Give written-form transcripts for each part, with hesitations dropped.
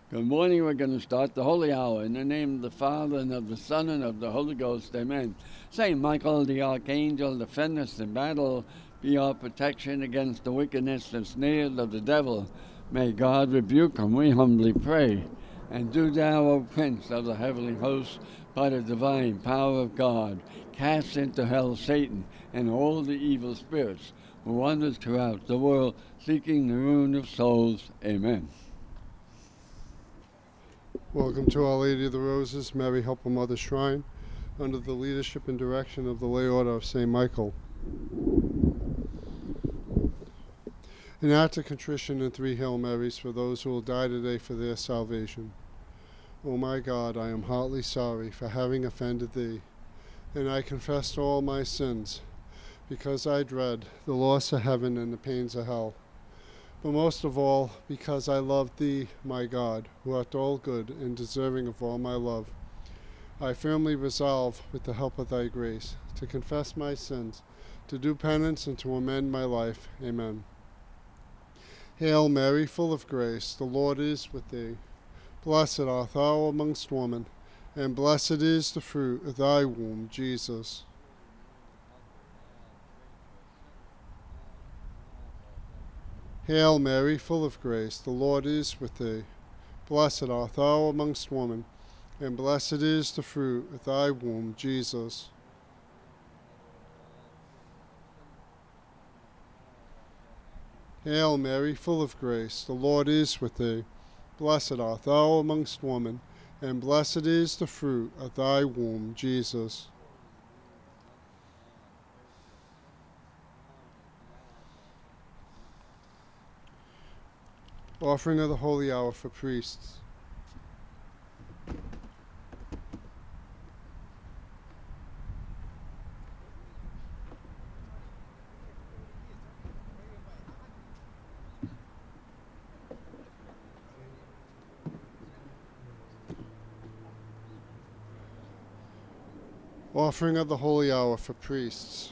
Good morning. We're going to start the Holy Hour in the name of the Father, and of the Son, and of the Holy Ghost. Amen. Saint Michael, the Archangel, defend us in battle. Be our protection against the wickedness and snares of the devil. May God rebuke him, we humbly pray. And do thou, O Prince of the heavenly hosts, by the divine power of God, cast into hell Satan and all the evil spirits who wander throughout the world, seeking the ruin of souls. Amen. Welcome to Our Lady of the Roses, Mary Helper Mother Shrine, under the leadership and direction of the Lay Order of St. Michael. An act of contrition and 3 Hail Marys for those who will die today for their salvation. O my God, I am heartily sorry for having offended Thee, and I confess all my sins, because I dread the loss of heaven and the pains of hell. But most of all, because I love Thee, my God, who art all good and deserving of all my love. I firmly resolve, with the help of Thy grace, to confess my sins, to do penance, and to amend my life. Amen. Hail Mary, full of grace, the Lord is with Thee. Blessed art Thou amongst women, and blessed is the fruit of Thy womb, Jesus. Hail Mary, full of grace, the Lord is with Thee. Blessed art Thou amongst women, and blessed is the fruit of Thy womb, Jesus. Hail Mary, full of grace, the Lord is with Thee. Blessed art Thou amongst women, and blessed is the fruit of Thy womb, Jesus. Offering of the Holy Hour for priests. Offering of the Holy Hour for priests.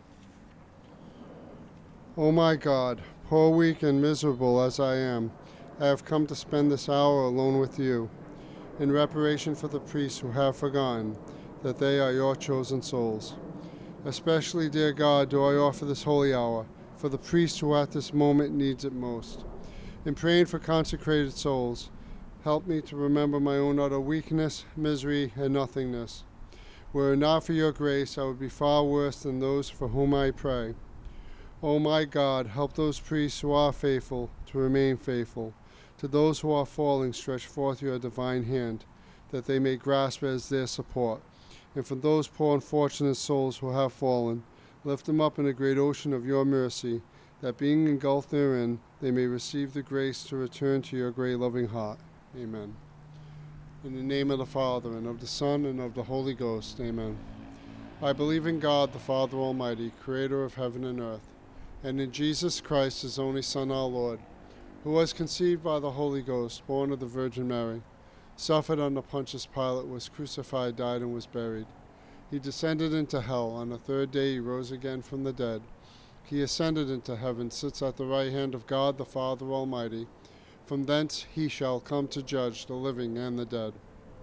O my God, poor, weak, and miserable as I am, I have come to spend this hour alone with You, in reparation for the priests who have forgotten that they are Your chosen souls. Especially, dear God, do I offer this holy hour for the priest who at this moment needs it most. In praying for consecrated souls, help me to remember my own utter weakness, misery, and nothingness. Were it not for Your grace, I would be far worse than those for whom I pray. O my God, help those priests who are faithful to remain faithful. To those who are falling, stretch forth Your divine hand, that they may grasp it as their support. And for those poor unfortunate souls who have fallen, lift them up in a great ocean of Your mercy, that being engulfed therein, they may receive the grace to return to Your great loving heart. Amen. In the name of the Father, and of the Son, and of the Holy Ghost. Amen. I believe in God, the Father Almighty, creator of heaven and earth, and in Jesus Christ, His only Son, our Lord, who was conceived by the Holy Ghost, born of the Virgin Mary, suffered under Pontius Pilate, was crucified, died, and was buried. He descended into hell. On the 3rd day He rose again from the dead. He ascended into heaven, sits at the right hand of God the Father Almighty. From thence He shall come to judge the living and the dead.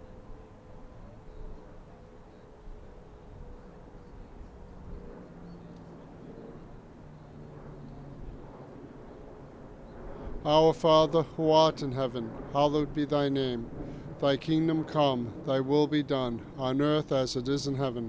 Our Father, who art in heaven, hallowed be Thy name. Thy kingdom come, Thy will be done, on earth as it is in heaven.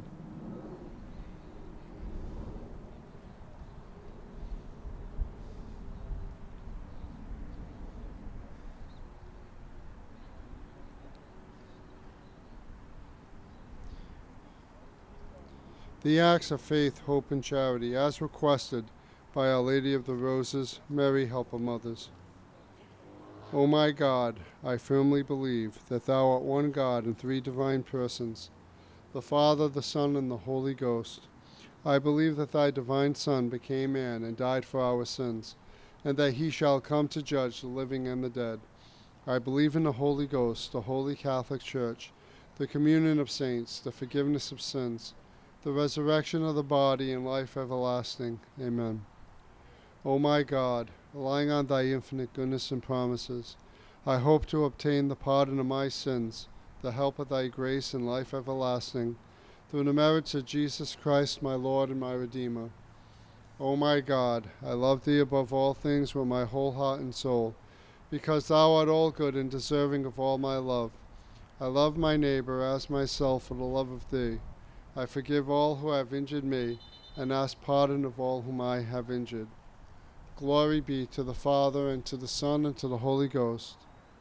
The acts of faith, hope, and charity, as requested by Our Lady of the Roses, Mary Helper Mothers. O my God, I firmly believe that Thou art one God in 3 divine persons, the Father, the Son, and the Holy Ghost. I believe that Thy divine Son became man and died for our sins, and that He shall come to judge the living and the dead. I believe in the Holy Ghost, the Holy Catholic Church, the communion of saints, the forgiveness of sins, the resurrection of the body, and life everlasting. Amen. O my God, relying on Thy infinite goodness and promises, I hope to obtain the pardon of my sins, the help of thy grace and life everlasting, through the merits of Jesus Christ, my Lord and my Redeemer. O my God, I love thee above all things with my whole heart and soul, because thou art all good and deserving of all my love. I love my neighbor as myself for the love of thee. I forgive all who have injured me, and ask pardon of all whom I have injured. Glory be to the Father, and to the Son, and to the Holy Ghost.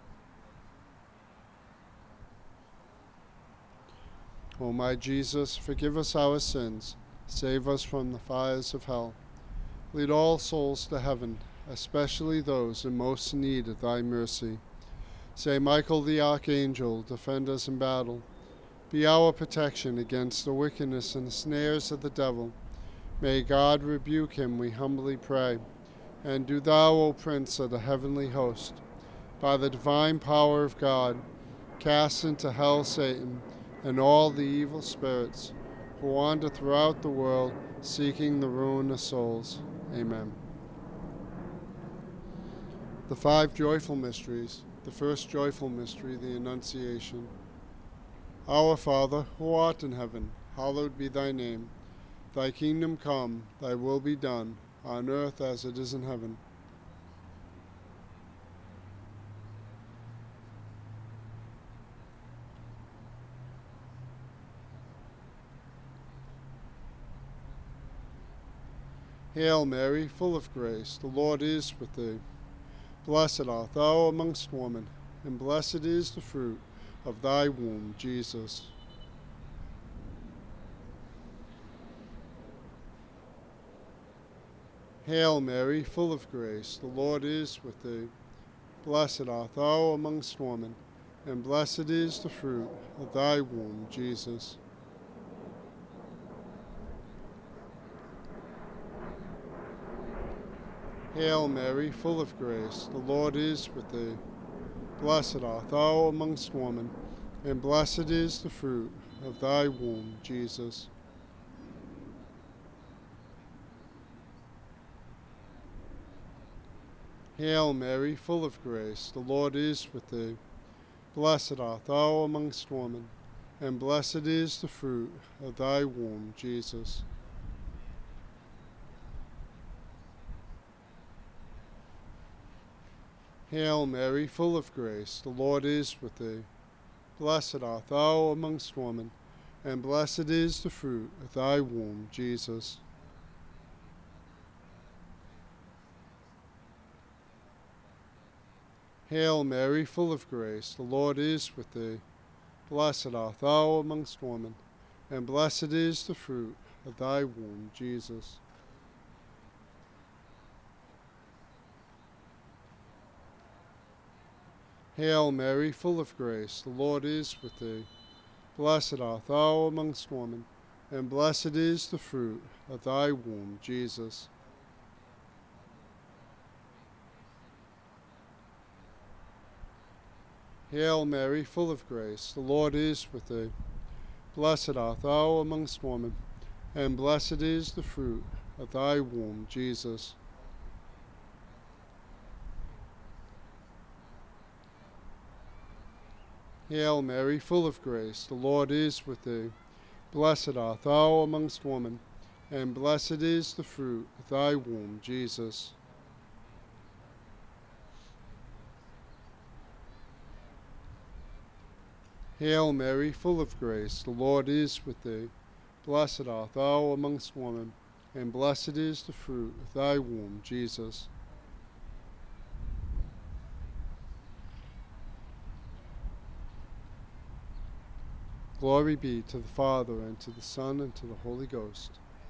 O my Jesus, forgive us our sins, save us from the fires of hell. Lead all souls to heaven, especially those in most need of thy mercy. Saint Michael the Archangel, defend us in battle. Be our protection against the wickedness and the snares of the devil. May God rebuke him, we humbly pray. And do thou, O Prince of the heavenly host, by the divine power of God, cast into hell Satan and all the evil spirits who wander throughout the world seeking the ruin of souls. Amen. The five joyful mysteries. The first joyful mystery, the Annunciation. Our Father, who art in heaven, hallowed be thy name. Thy kingdom come, thy will be done, on earth as it is in heaven. Hail Mary, full of grace, the Lord is with thee. Blessed art thou amongst women, and blessed is the fruit of thy womb, Jesus. Hail Mary, full of grace, the Lord is with thee. Blessed art thou amongst women, and blessed is the fruit of thy womb, Jesus. Hail Mary, full of grace, the Lord is with thee. Blessed art thou amongst women, and blessed is the fruit of thy womb, Jesus. Hail Mary, full of grace, the Lord is with thee. Blessed art thou amongst women, and blessed is the fruit of thy womb, Jesus. Hail Mary, full of grace, the Lord is with thee. Blessed art thou amongst women, and blessed is the fruit of thy womb, Jesus. Hail Mary, full of grace, the Lord is with thee. Blessed art thou amongst women, and blessed is the fruit of thy womb, Jesus. Hail Mary, full of grace, the Lord is with thee. Blessed art thou amongst women, and blessed is the fruit of thy womb, Jesus. Hail Mary, full of grace, the Lord is with thee. Blessed art thou amongst women, and blessed is the fruit of thy womb, Jesus. Hail Mary, full of grace, the Lord is with thee. Blessed art thou amongst women, and blessed is the fruit of thy womb, Jesus. Hail Mary, full of grace, the Lord is with thee. Blessed art thou amongst women, and blessed is the fruit of thy womb, Jesus. Glory be to the Father, and to the Son, and to the Holy Ghost.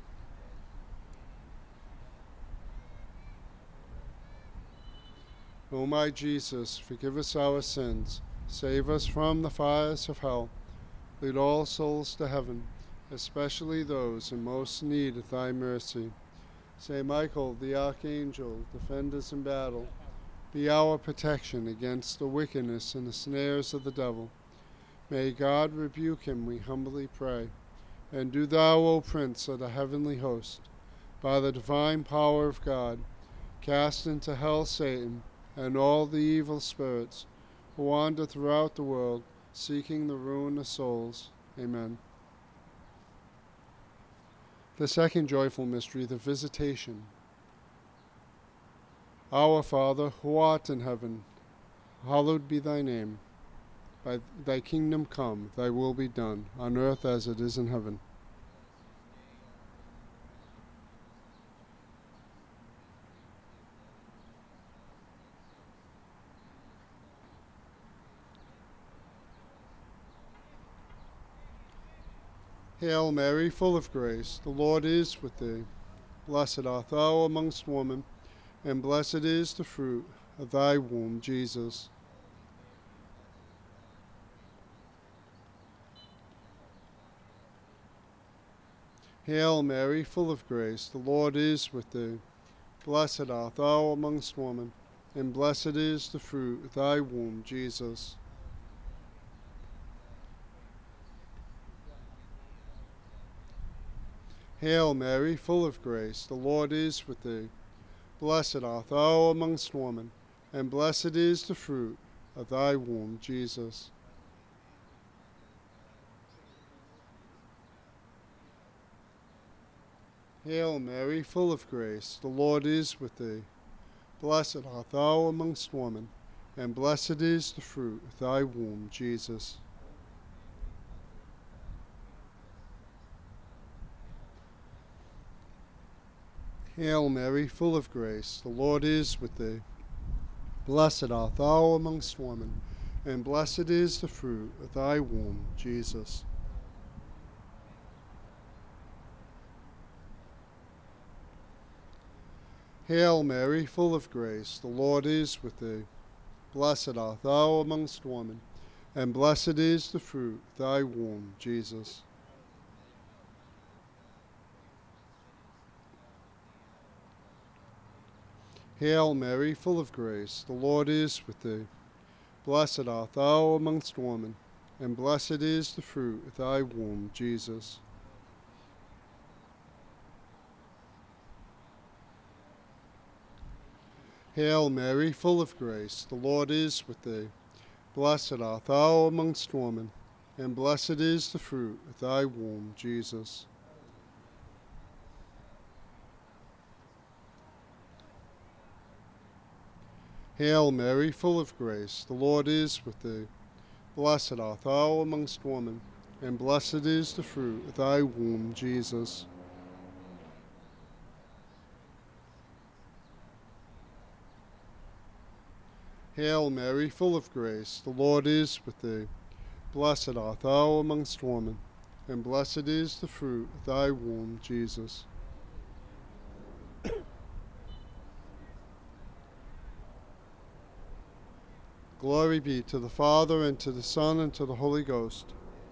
O my Jesus, forgive us our sins, save us from the fires of hell, lead all souls to heaven, especially those in most need of thy mercy. Saint Michael the Archangel, defend us in battle. Be our protection against the wickedness and the snares of the devil. May God rebuke him, we humbly pray. And do thou, O Prince of the heavenly host, by the divine power of God, cast into hell Satan and all the evil spirits who wander throughout the world, seeking the ruin of souls. Amen. The second joyful mystery, the Visitation. Our Father, who art in heaven, hallowed be thy name. Thy kingdom come, thy will be done, on earth as it is in heaven. Hail Mary, full of grace, the Lord is with thee. Blessed art thou amongst women, and blessed is the fruit of thy womb, Jesus. Hail Mary, full of grace, the Lord is with thee. Blessed art thou amongst women, and blessed is the fruit of thy womb, Jesus. Hail Mary, full of grace, the Lord is with thee. Blessed art thou amongst women, and blessed is the fruit of thy womb, Jesus. Hail Mary, full of grace, the Lord is with thee. Blessed art thou amongst women, and blessed is the fruit of thy womb, Jesus. Hail Mary, full of grace, the Lord is with thee. Blessed art thou amongst women, and blessed is the fruit of thy womb, Jesus. Hail Mary, full of grace, the Lord is with thee. Blessed art thou amongst women, and blessed is the fruit of thy womb, Jesus. Hail Mary, full of grace, the Lord is with thee. Blessed art thou amongst women, and blessed is the fruit of thy womb, Jesus. Hail Mary, full of grace, the Lord is with thee. Blessed art thou amongst women, and blessed is the fruit of thy womb, Jesus. Hail Mary, full of grace, the Lord is with thee. Blessed art thou amongst women, and blessed is the fruit of thy womb, Jesus. Hail Mary, full of grace, the Lord is with thee. Blessed art thou amongst women, and blessed is the fruit of thy womb, Jesus. Glory be to the Father, and to the Son, and to the Holy Ghost.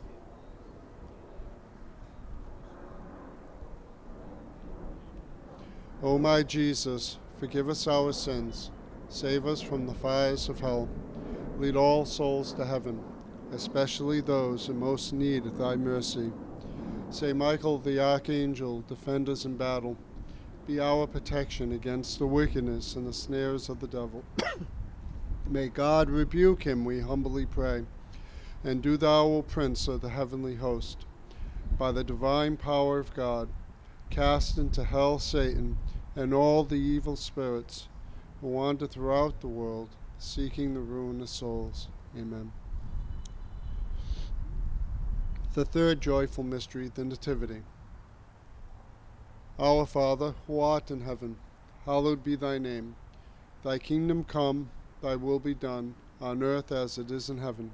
O my Jesus, forgive us our sins, save us from the fires of hell, lead all souls to heaven, especially those in most need of thy mercy. Saint Michael the Archangel, defend us in battle. Be our protection against the wickedness and the snares of the devil. May God rebuke him, we humbly pray. And do thou, O Prince of the heavenly host, by the divine power of God, cast into hell Satan and all the evil spirits who wander throughout the world, seeking the ruin of souls. Amen. The third joyful mystery, the Nativity. Our Father, who art in heaven, hallowed be thy name. Thy kingdom come, thy will be done, on earth as it is in heaven.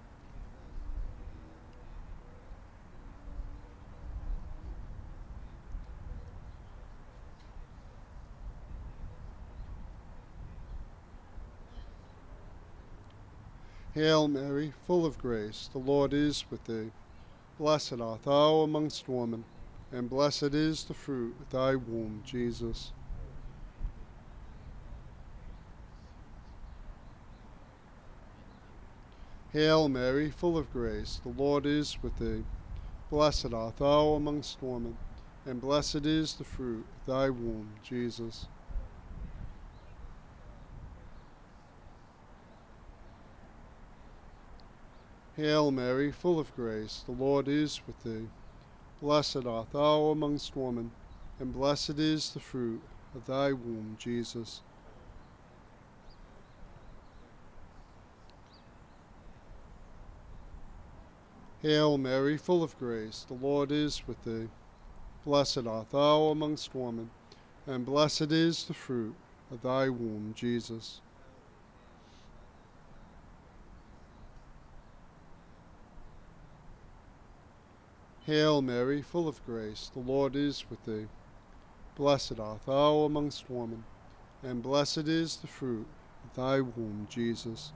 Hail Mary, full of grace, the Lord is with thee. Blessed art thou amongst women, and blessed is the fruit of thy womb, Jesus. Hail Mary, full of grace, the Lord is with thee. Blessed art thou amongst women, and blessed is the fruit of thy womb, Jesus. Hail Mary, full of grace, the Lord is with thee. Blessed art thou amongst women, and blessed is the fruit of thy womb, Jesus. Hail Mary, full of grace, the Lord is with thee. Blessed art thou amongst women, and blessed is the fruit of thy womb, Jesus. Hail Mary, full of grace, the Lord is with thee. Blessed art thou amongst women, and blessed is the fruit of thy womb, Jesus.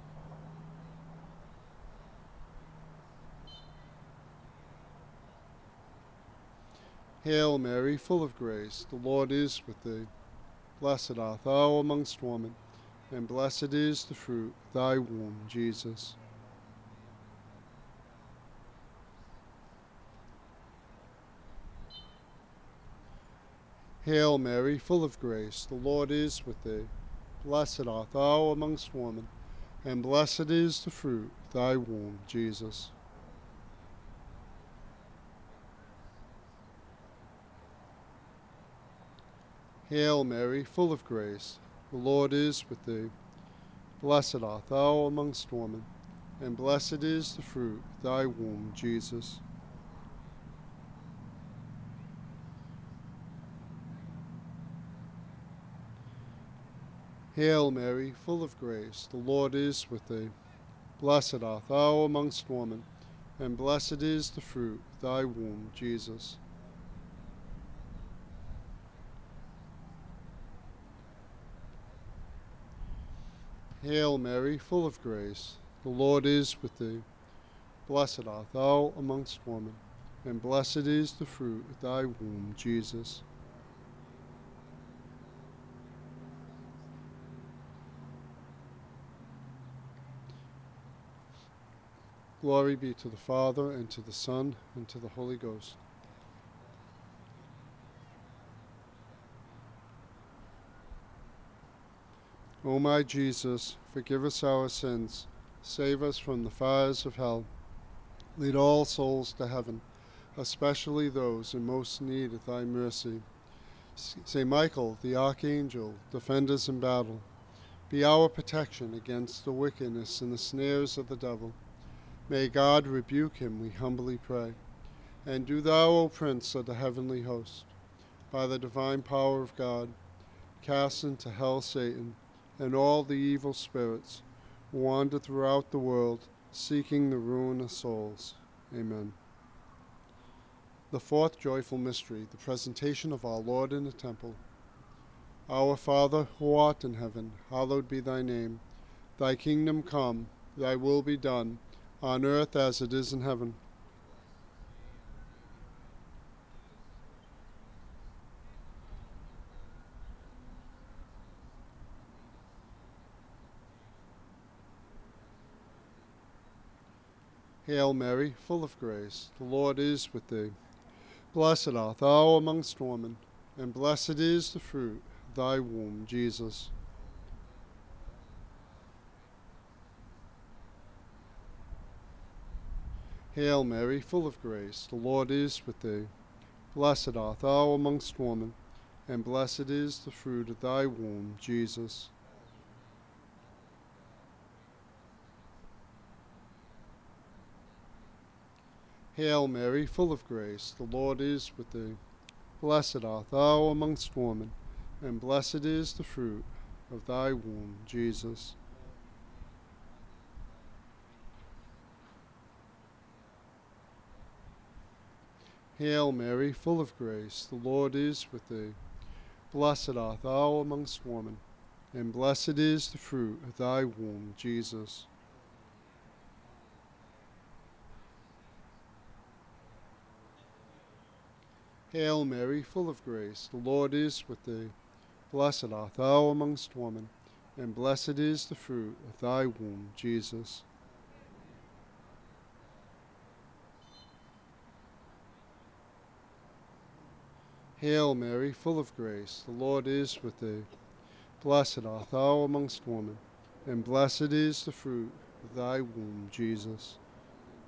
Hail Mary, full of grace, the Lord is with thee. Blessed art thou amongst women, and blessed is the fruit of thy womb, Jesus. Hail Mary, full of grace, the Lord is with thee. Blessed art thou amongst women, and blessed is the fruit of thy womb, Jesus. Hail Mary, full of grace, the Lord is with thee. Blessed art thou amongst women, and blessed is the fruit of thy womb, Jesus. Hail Mary, full of grace, the Lord is with thee. Blessed art thou amongst women, and blessed is the fruit of thy womb, Jesus. Hail Mary, full of grace, the Lord is with thee. Blessed art thou amongst women, and blessed is the fruit of thy womb, Jesus. Glory be to the Father, and to the Son, and to the Holy Ghost. O my Jesus, forgive us our sins, save us from the fires of hell, lead all souls to heaven, especially those in most need of thy mercy. Saint Michael, the Archangel, defend us in battle. Be our protection against the wickedness and the snares of the devil. May God rebuke him, we humbly pray. And do thou, O Prince of the heavenly host, by the divine power of God, cast into hell Satan and all the evil spirits who wander throughout the world, seeking the ruin of souls. Amen. The fourth joyful mystery, the presentation of our Lord in the temple. Our Father, who art in heaven, hallowed be thy name. Thy kingdom come, thy will be done, on earth as it is in heaven. Hail Mary, full of grace, the Lord is with thee. Blessed art thou amongst women, and blessed is the fruit of thy womb, Jesus. Hail Mary, full of grace, the Lord is with thee. Blessed art thou amongst women, and blessed is the fruit of thy womb, Jesus. Hail Mary, full of grace, the Lord is with thee. Blessed art thou amongst women, and blessed is the fruit of thy womb, Jesus. Hail Mary, full of grace, the Lord is with thee. Blessed art thou amongst women, and blessed is the fruit of thy womb, Jesus. Hail Mary, full of grace, the Lord is with thee. Blessed art thou amongst women, and blessed is the fruit of thy womb, Jesus. Hail Mary, full of grace, the Lord is with thee. Blessed art thou amongst women, and blessed is the fruit of thy womb, Jesus.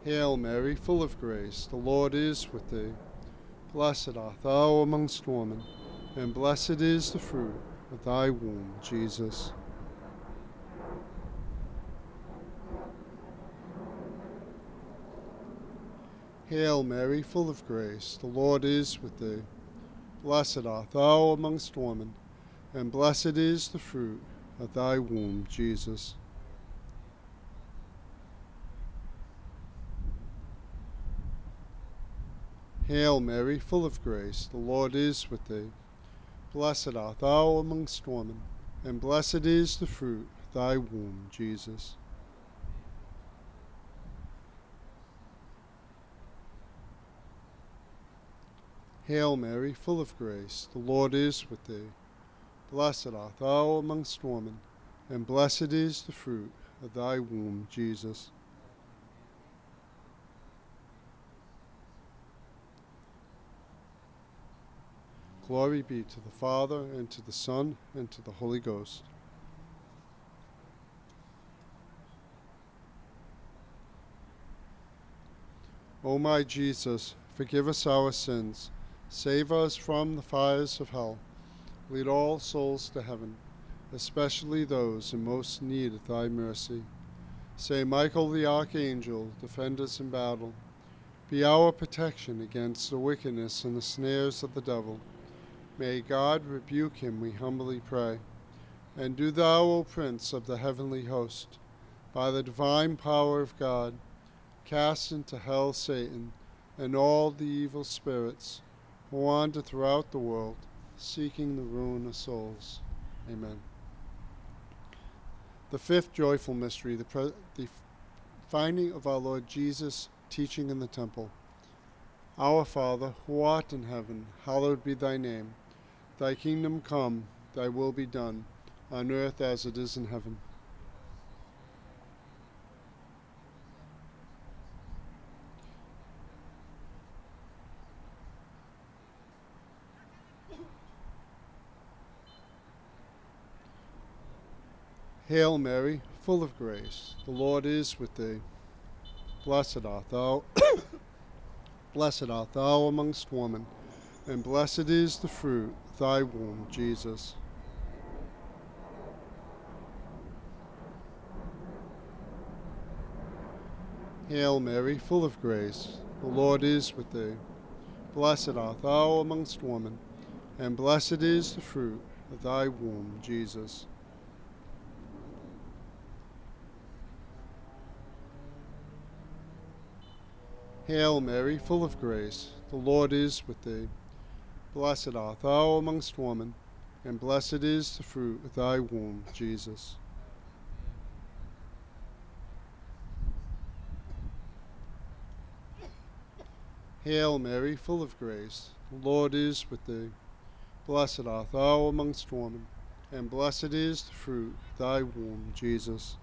Hail Mary, full of grace, the Lord is with thee. Blessed art thou amongst women, and blessed is the fruit of thy womb, Jesus. Hail Mary, full of grace, the Lord is with thee. Blessed art thou amongst women, and blessed is the fruit of thy womb, Jesus. Hail Mary, full of grace, the Lord is with thee. Blessed art thou amongst women, and blessed is the fruit of thy womb, Jesus. Hail Mary, full of grace, the Lord is with thee. Blessed art thou amongst women, and blessed is the fruit of thy womb, Jesus. Glory be to the Father, and to the Son, and to the Holy Ghost. O my Jesus, forgive us our sins, save us from the fires of hell, lead all souls to heaven, especially those in most need of thy mercy. Saint Michael the Archangel, defend us in battle. Be our protection against the wickedness and the snares of the devil. May God rebuke him, we humbly pray. And do thou, O Prince of the heavenly host, by the divine power of God, cast into hell Satan and all the evil spirits who wander throughout the world, seeking the ruin of souls. Amen. The fifth joyful mystery, the finding of our Lord Jesus teaching in the temple. Our Father, who art in heaven, hallowed be thy name. Thy kingdom come, thy will be done, on earth as it is in heaven. Hail Mary, full of grace, the Lord is with thee. Blessed art thou, blessed art thou amongst women, and blessed is the fruit of thy womb, Jesus. Hail Mary, full of grace, the Lord is with thee. Blessed art thou amongst women, and blessed is the fruit of thy womb, Jesus. Hail Mary, full of grace, the Lord is with thee. Blessed art thou amongst women, and blessed is the fruit of thy womb, Jesus. Hail Mary, full of grace, the Lord is with thee. Blessed art thou amongst women, and blessed is the fruit of thy womb, Jesus.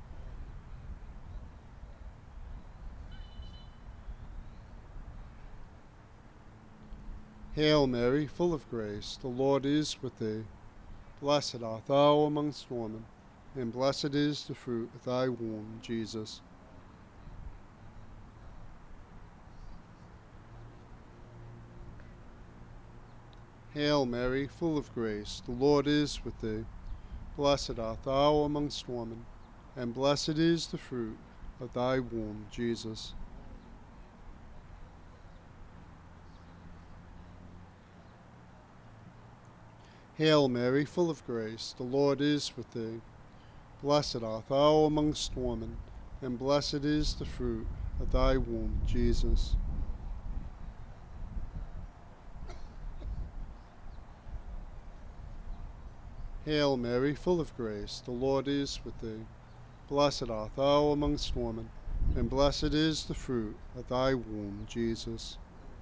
Hail Mary, full of grace, the Lord is with thee. Blessed art thou amongst women, and blessed is the fruit of thy womb, Jesus. Hail Mary, full of grace, the Lord is with thee. Blessed art thou amongst women, and blessed is the fruit of thy womb, Jesus. Hail Mary, full of grace, the Lord is with thee. Blessed art thou amongst women, and blessed is the fruit of thy womb, Jesus. Hail Mary, full of grace, the Lord is with thee. Blessed art thou amongst women, and blessed is the fruit of thy womb, Jesus.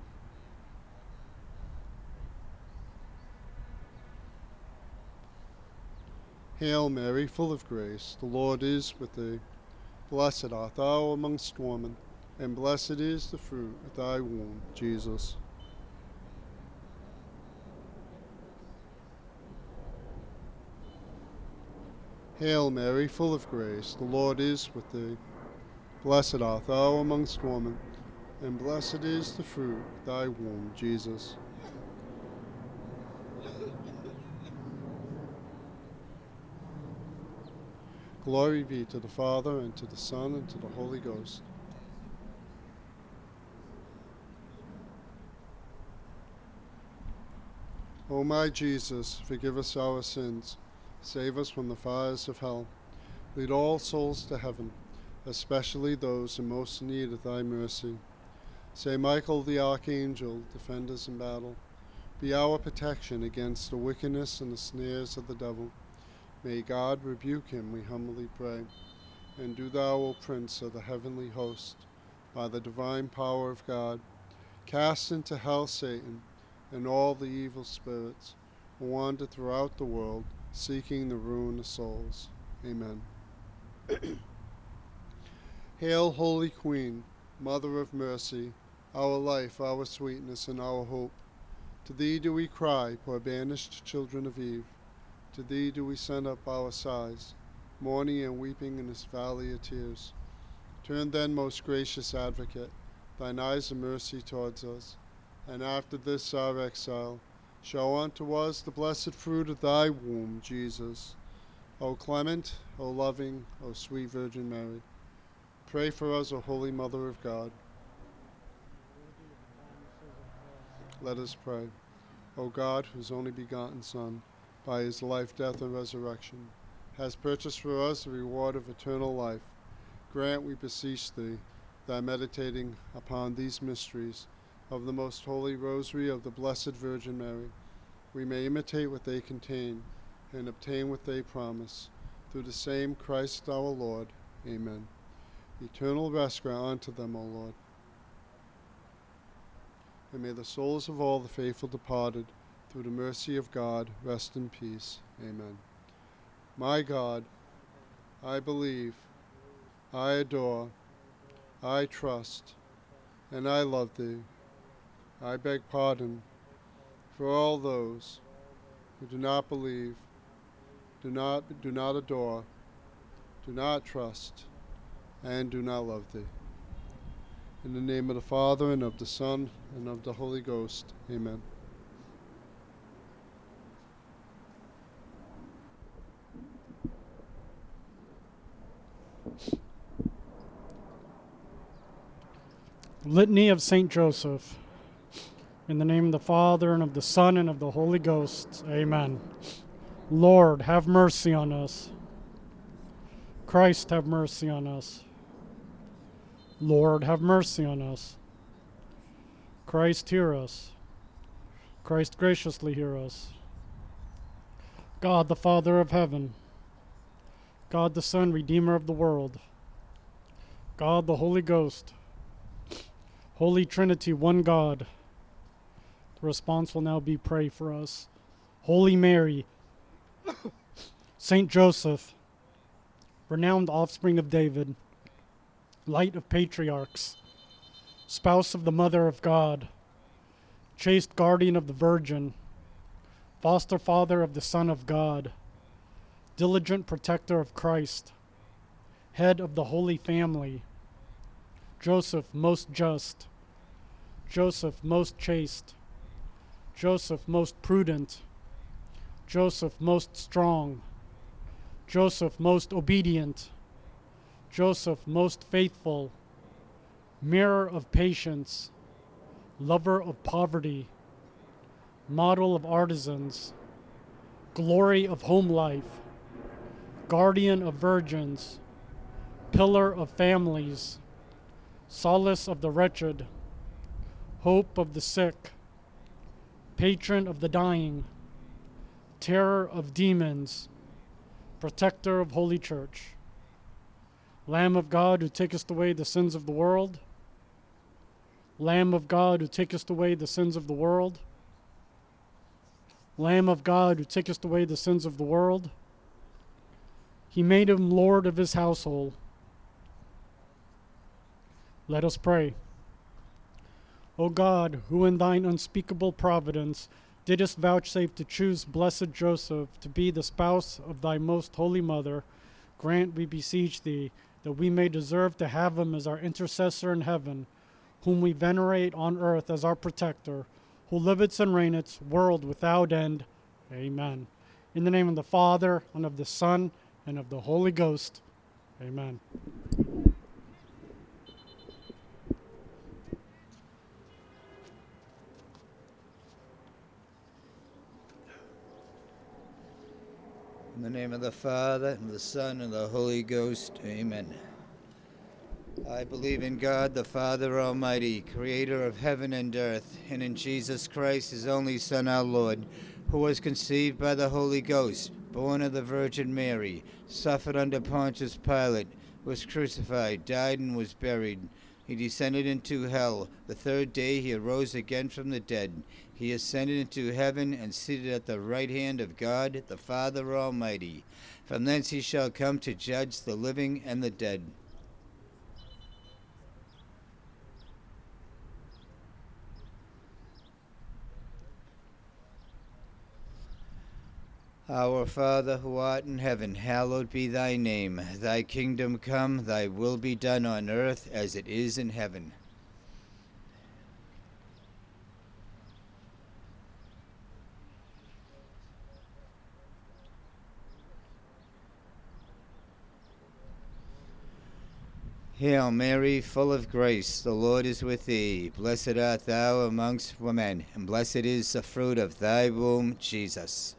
Hail Mary, full of grace, the Lord is with thee. Blessed art thou amongst women, and blessed is the fruit of thy womb, Jesus. Hail Mary, full of grace, the Lord is with thee. Blessed art thou amongst women, and blessed is the fruit of thy womb, Jesus. Glory be to the Father, and to the Son, and to the Holy Ghost. O my Jesus, forgive us our sins, save us from the fires of hell, lead all souls to heaven, especially those in most need of thy mercy. Saint Michael the Archangel, defend us in battle. Be our protection against the wickedness and the snares of the devil. May God rebuke him, we humbly pray. And do thou, O Prince of the heavenly host, by the divine power of God, cast into hell Satan and all the evil spirits who wander throughout the world, seeking the ruin of souls. Amen. Hail, Holy Queen, Mother of Mercy, our life, our sweetness, and our hope. To thee do we cry, poor banished children of Eve. To thee do we send up our sighs, mourning and weeping in this valley of tears. Turn then, most gracious Advocate, thine eyes of mercy towards us, and after this our exile, show unto us the blessed fruit of thy womb, Jesus. O clement, O loving, O sweet Virgin Mary, pray for us, O Holy Mother of God. Let us pray. O God, whose only begotten Son, by his life, death, and resurrection, has purchased for us the reward of eternal life, grant, we beseech thee, that meditating upon these mysteries of the most holy rosary of the Blessed Virgin Mary, we may imitate what they contain and obtain what they promise. Through the same Christ our Lord. Amen. Eternal rest grant unto them, O Lord. And may the souls of all the faithful departed, through the mercy of God, rest in peace. Amen. My God, I believe, I adore, I trust, and I love thee. I beg pardon for all those who do not believe, do not adore, do not trust, and do not love thee. In the name of the Father, and of the Son, and of the Holy Ghost. Amen. Litany of Saint Joseph. In the name of the Father, and of the Son, and of the Holy Ghost. Amen. Lord, have mercy on us. Christ, have mercy on us. Lord, have mercy on us. Christ, hear us. Christ, graciously hear us. God, the Father of heaven, God, the Son, Redeemer of the world, God, the Holy Ghost, Holy Trinity, one God. The response will now be pray for us. Holy Mary, Saint Joseph, renowned offspring of David, light of patriarchs, spouse of the Mother of God, chaste guardian of the Virgin, foster father of the Son of God, diligent protector of Christ, head of the Holy Family, Joseph most just, Joseph most chaste, Joseph most prudent, Joseph most strong, Joseph most obedient, Joseph most faithful, mirror of patience, lover of poverty, model of artisans, glory of home life, guardian of virgins, pillar of families, solace of the wretched, hope of the sick, patron of the dying, terror of demons, protector of Holy Church, Lamb of God who takest away the sins of the world, Lamb of God who takest away the sins of the world, Lamb of God who takest away the sins of the world. He made him Lord of his household. Let us pray. O God, who in thine unspeakable providence didst vouchsafe to choose blessed Joseph to be the spouse of thy most holy mother, grant, we beseech thee, that we may deserve to have him as our intercessor in heaven, whom we venerate on earth as our protector, who liveth and reigneth, world without end. Amen. In the name of the Father, and of the Son, and of the Holy Ghost. Amen. In the name of the Father, and the Son, and the Holy Ghost. Amen. I believe in God, the Father Almighty, creator of heaven and earth, and in Jesus Christ, his only Son, our Lord, who was conceived by the Holy Ghost, born of the Virgin Mary, suffered under Pontius Pilate, was crucified, died, and was buried. He descended into hell. The third day he arose again from the dead. He ascended into heaven and seated at the right hand of God, the Father Almighty. From thence he shall come to judge the living and the dead. Our Father, who art in heaven, hallowed be thy name. Thy kingdom come, thy will be done on earth as it is in heaven. Hail Mary, full of grace, the Lord is with thee. Blessed art thou amongst women, and blessed is the fruit of thy womb, Jesus.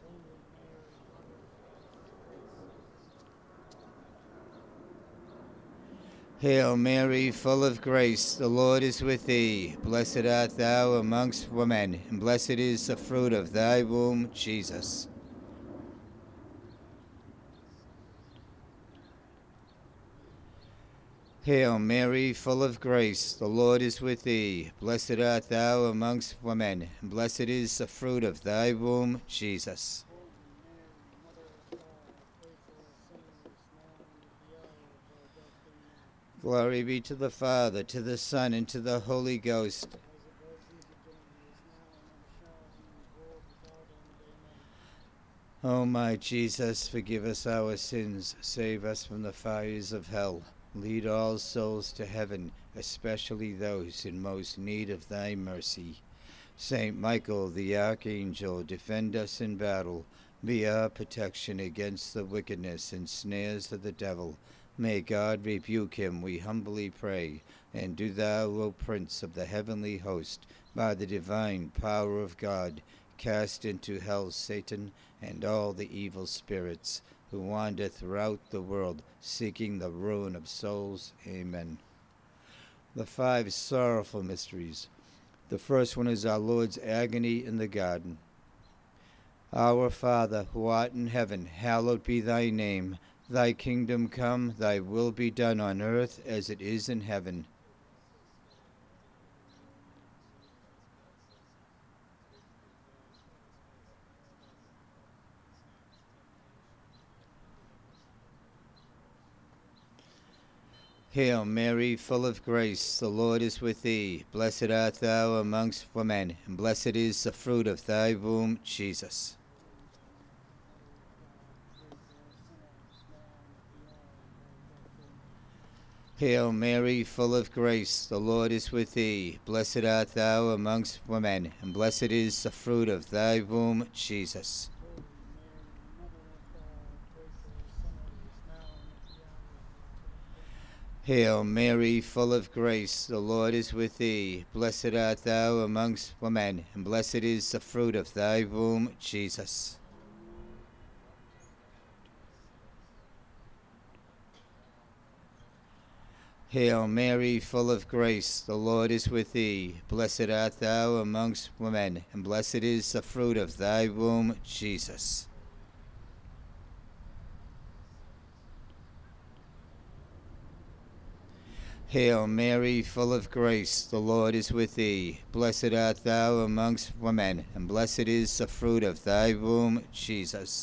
Hail Mary, full of grace, the Lord is with thee. Blessed art thou amongst women, and blessed is the fruit of thy womb, Jesus. Hail Mary, full of grace, the Lord is with thee. Blessed art thou amongst women, and blessed is the fruit of thy womb, Jesus. Glory be to the Father, to the Son, and to the Holy Ghost. O my Jesus, forgive us our sins, save us from the fires of hell. Lead all souls to heaven, especially those in most need of thy mercy. Saint Michael the Archangel, defend us in battle. Be our protection against the wickedness and snares of the devil. May God rebuke him, we humbly pray. And do thou, O Prince of the heavenly host, by the divine power of God, cast into hell Satan and all the evil spirits who wander throughout the world, seeking the ruin of souls. Amen. The 5 sorrowful mysteries. The first one is our Lord's agony in the garden. Our Father, who art in heaven, hallowed be thy name. Thy kingdom come, thy will be done on earth as it is in heaven. Hail Mary, full of grace, the Lord is with thee. Blessed art thou amongst women, and blessed is the fruit of thy womb, Jesus. Hail Mary, full of grace, the Lord is with thee. Blessed art thou amongst women, and blessed is the fruit of thy womb, Jesus. Hail Mary, full of grace, the Lord is with thee. Blessed art thou amongst women, and blessed is the fruit of thy womb, Jesus. Hail Mary, full of grace, the Lord is with thee. Blessed art thou amongst women, and blessed is the fruit of thy womb, Jesus. Hail Mary, full of grace, the Lord is with thee. Blessed art thou amongst women, and blessed is the fruit of thy womb, Jesus.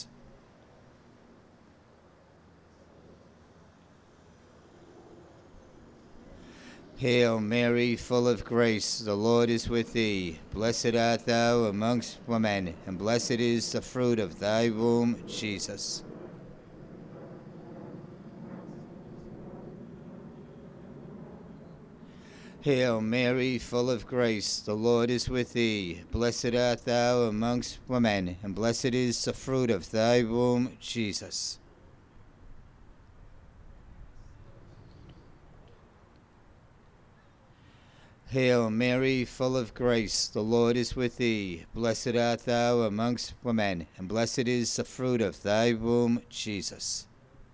Hail Mary, full of grace, the Lord is with thee. Blessed art thou amongst women, and blessed is the fruit of thy womb, Jesus. Hail Mary, full of grace, the Lord is with thee. Blessed art thou amongst women, and blessed is the fruit of thy womb, Jesus. Hail Mary, full of grace, the Lord is with thee. Blessed art thou amongst women, and blessed is the fruit of thy womb, Jesus.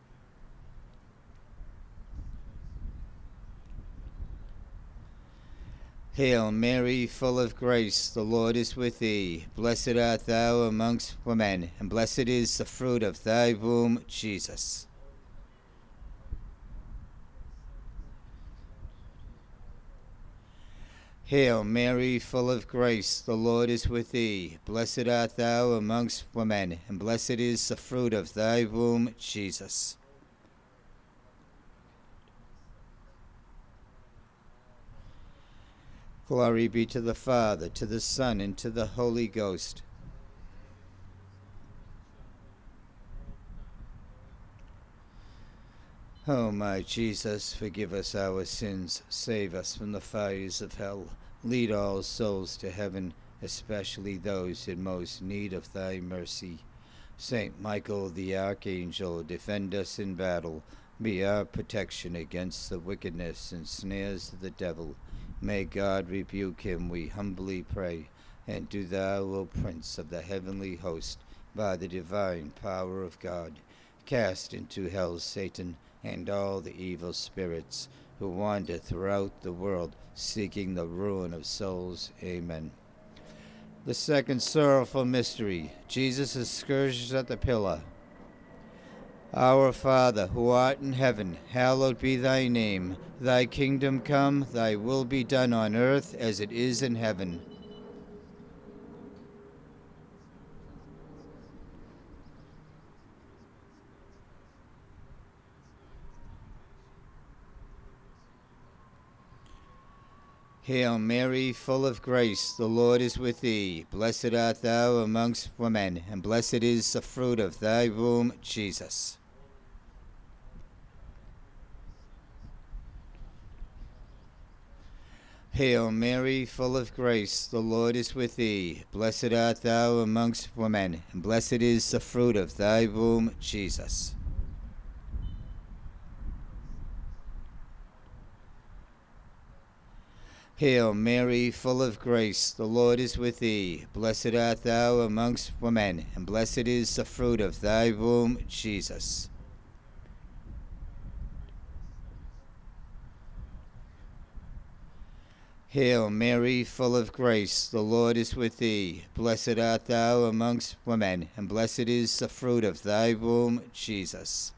Hail Mary, full of grace, the Lord is with thee. Blessed art thou amongst women, and blessed is the fruit of thy womb, Jesus. Hail Mary, full of grace, the Lord is with thee. Blessed art thou amongst women, and blessed is the fruit of thy womb, Jesus. Glory be to the Father, to the Son, and to the Holy Ghost. O my Jesus, forgive us our sins, save us from the fires of hell, lead all souls to heaven, especially those in most need of thy mercy. Saint Michael the Archangel, defend us in battle, be our protection against the wickedness and snares of the devil. May God rebuke him, we humbly pray, and do thou, O Prince of the heavenly host, by the divine power of God, cast into hell Satan and all the evil spirits who wander throughout the world, seeking the ruin of souls. Amen. The second sorrowful mystery, Jesus is scourged at the pillar. Our Father, who art in heaven, hallowed be thy name. Thy kingdom come, thy will be done on earth as it is in heaven. Hail Mary, full of grace, the Lord is with thee. Blessed art thou amongst women, and blessed is the fruit of thy womb, Jesus. Hail Mary, full of grace, the Lord is with thee. Blessed art thou amongst women, and blessed is the fruit of thy womb, Jesus. Hail Mary, full of grace, the Lord is with thee. Blessed art thou amongst women, and blessed is the fruit of thy womb, Jesus. Hail Mary, full of grace, the Lord is with thee. Blessed art thou amongst women, and blessed is the fruit of thy womb, Jesus.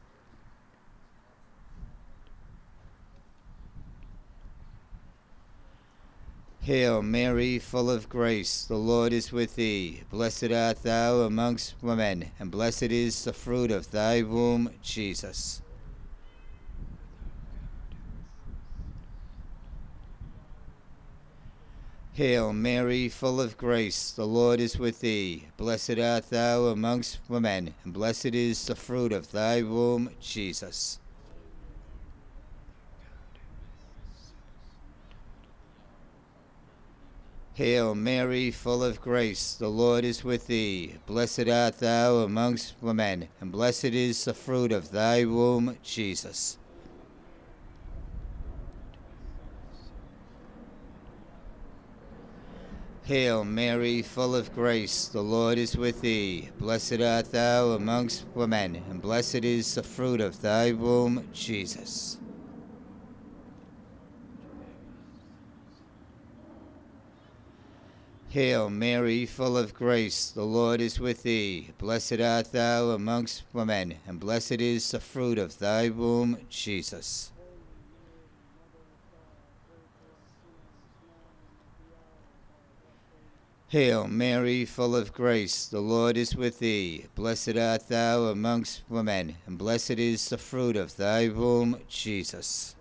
Hail Mary, full of grace, the Lord is with thee. Blessed art thou amongst women, and blessed is the fruit of thy womb, Jesus. Hail Mary, full of grace, the Lord is with thee. Blessed art thou amongst women, and blessed is the fruit of thy womb, Jesus. Hail Mary, full of grace, the Lord is with thee. Blessed art thou amongst women, and blessed is the fruit of thy womb, Jesus. Hail Mary, full of grace, the Lord is with thee. Blessed art thou amongst women, and blessed is the fruit of thy womb, Jesus. Hail Mary, full of grace, the Lord is with thee. Blessed art thou amongst women, and blessed is the fruit of thy womb, Jesus. Hail Mary, full of grace, the Lord is with thee. Blessed art thou amongst women, and blessed is the fruit of thy womb, Jesus.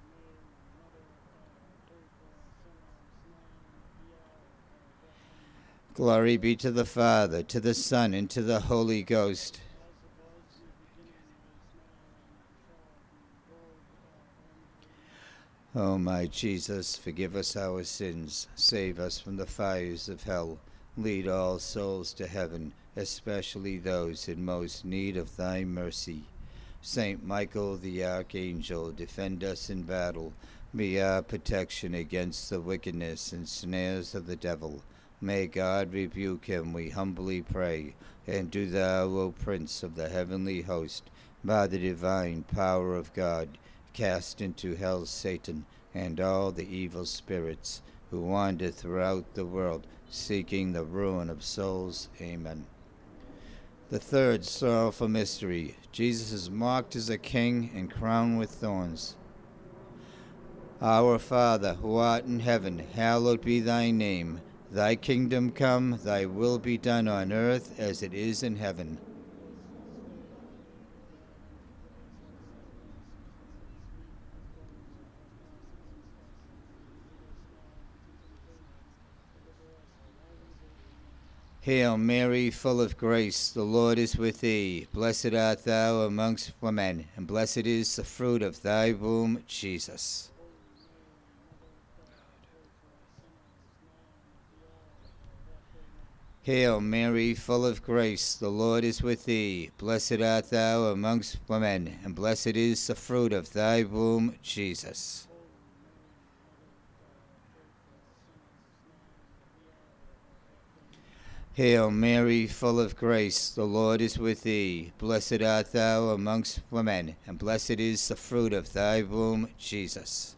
Glory be to the Father, to the Son, and to the Holy Ghost. O my Jesus, forgive us our sins, save us from the fires of hell, lead all souls to heaven, especially those in most need of thy mercy. Saint Michael the Archangel, defend us in battle, be our protection against the wickedness and snares of the devil. May God rebuke him, we humbly pray, and do thou, O Prince of the heavenly host, by the divine power of God, cast into hell Satan and all the evil spirits who wander throughout the world, seeking the ruin of souls. Amen. The third sorrowful mystery. Jesus is mocked as a king and crowned with thorns. Our Father, who art in heaven, hallowed be thy name. Thy kingdom come, thy will be done on earth as it is in heaven. Hail Mary, full of grace, the Lord is with thee. Blessed art thou amongst women, and blessed is the fruit of thy womb, Jesus. Hail Mary, full of grace, the Lord is with thee. Blessed art thou amongst women, and blessed is the fruit of thy womb, Jesus. Hail Mary, full of grace, the Lord is with thee. Blessed art thou amongst women, and blessed is the fruit of thy womb, Jesus.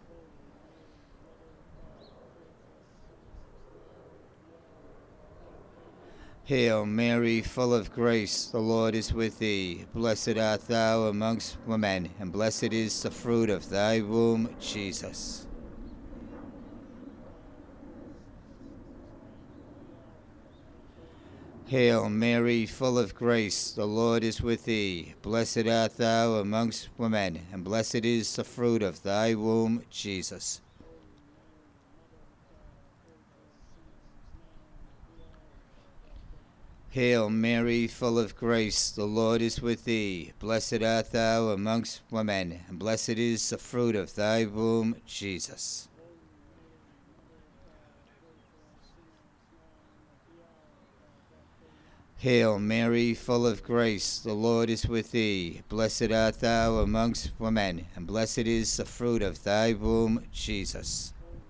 Hail Mary, full of grace, the Lord is with thee. Blessed art thou amongst women, and blessed is the fruit of thy womb, Jesus. Hail Mary, full of grace, the Lord is with thee. Blessed art thou amongst women, and blessed is the fruit of thy womb, Jesus. Hail Mary, full of grace, the Lord is with thee. Blessed art thou amongst women, and blessed is the fruit of thy womb, Jesus. Hail Mary, full of grace, the Lord is with thee. Blessed art thou amongst women, and blessed is the fruit of thy womb, Jesus.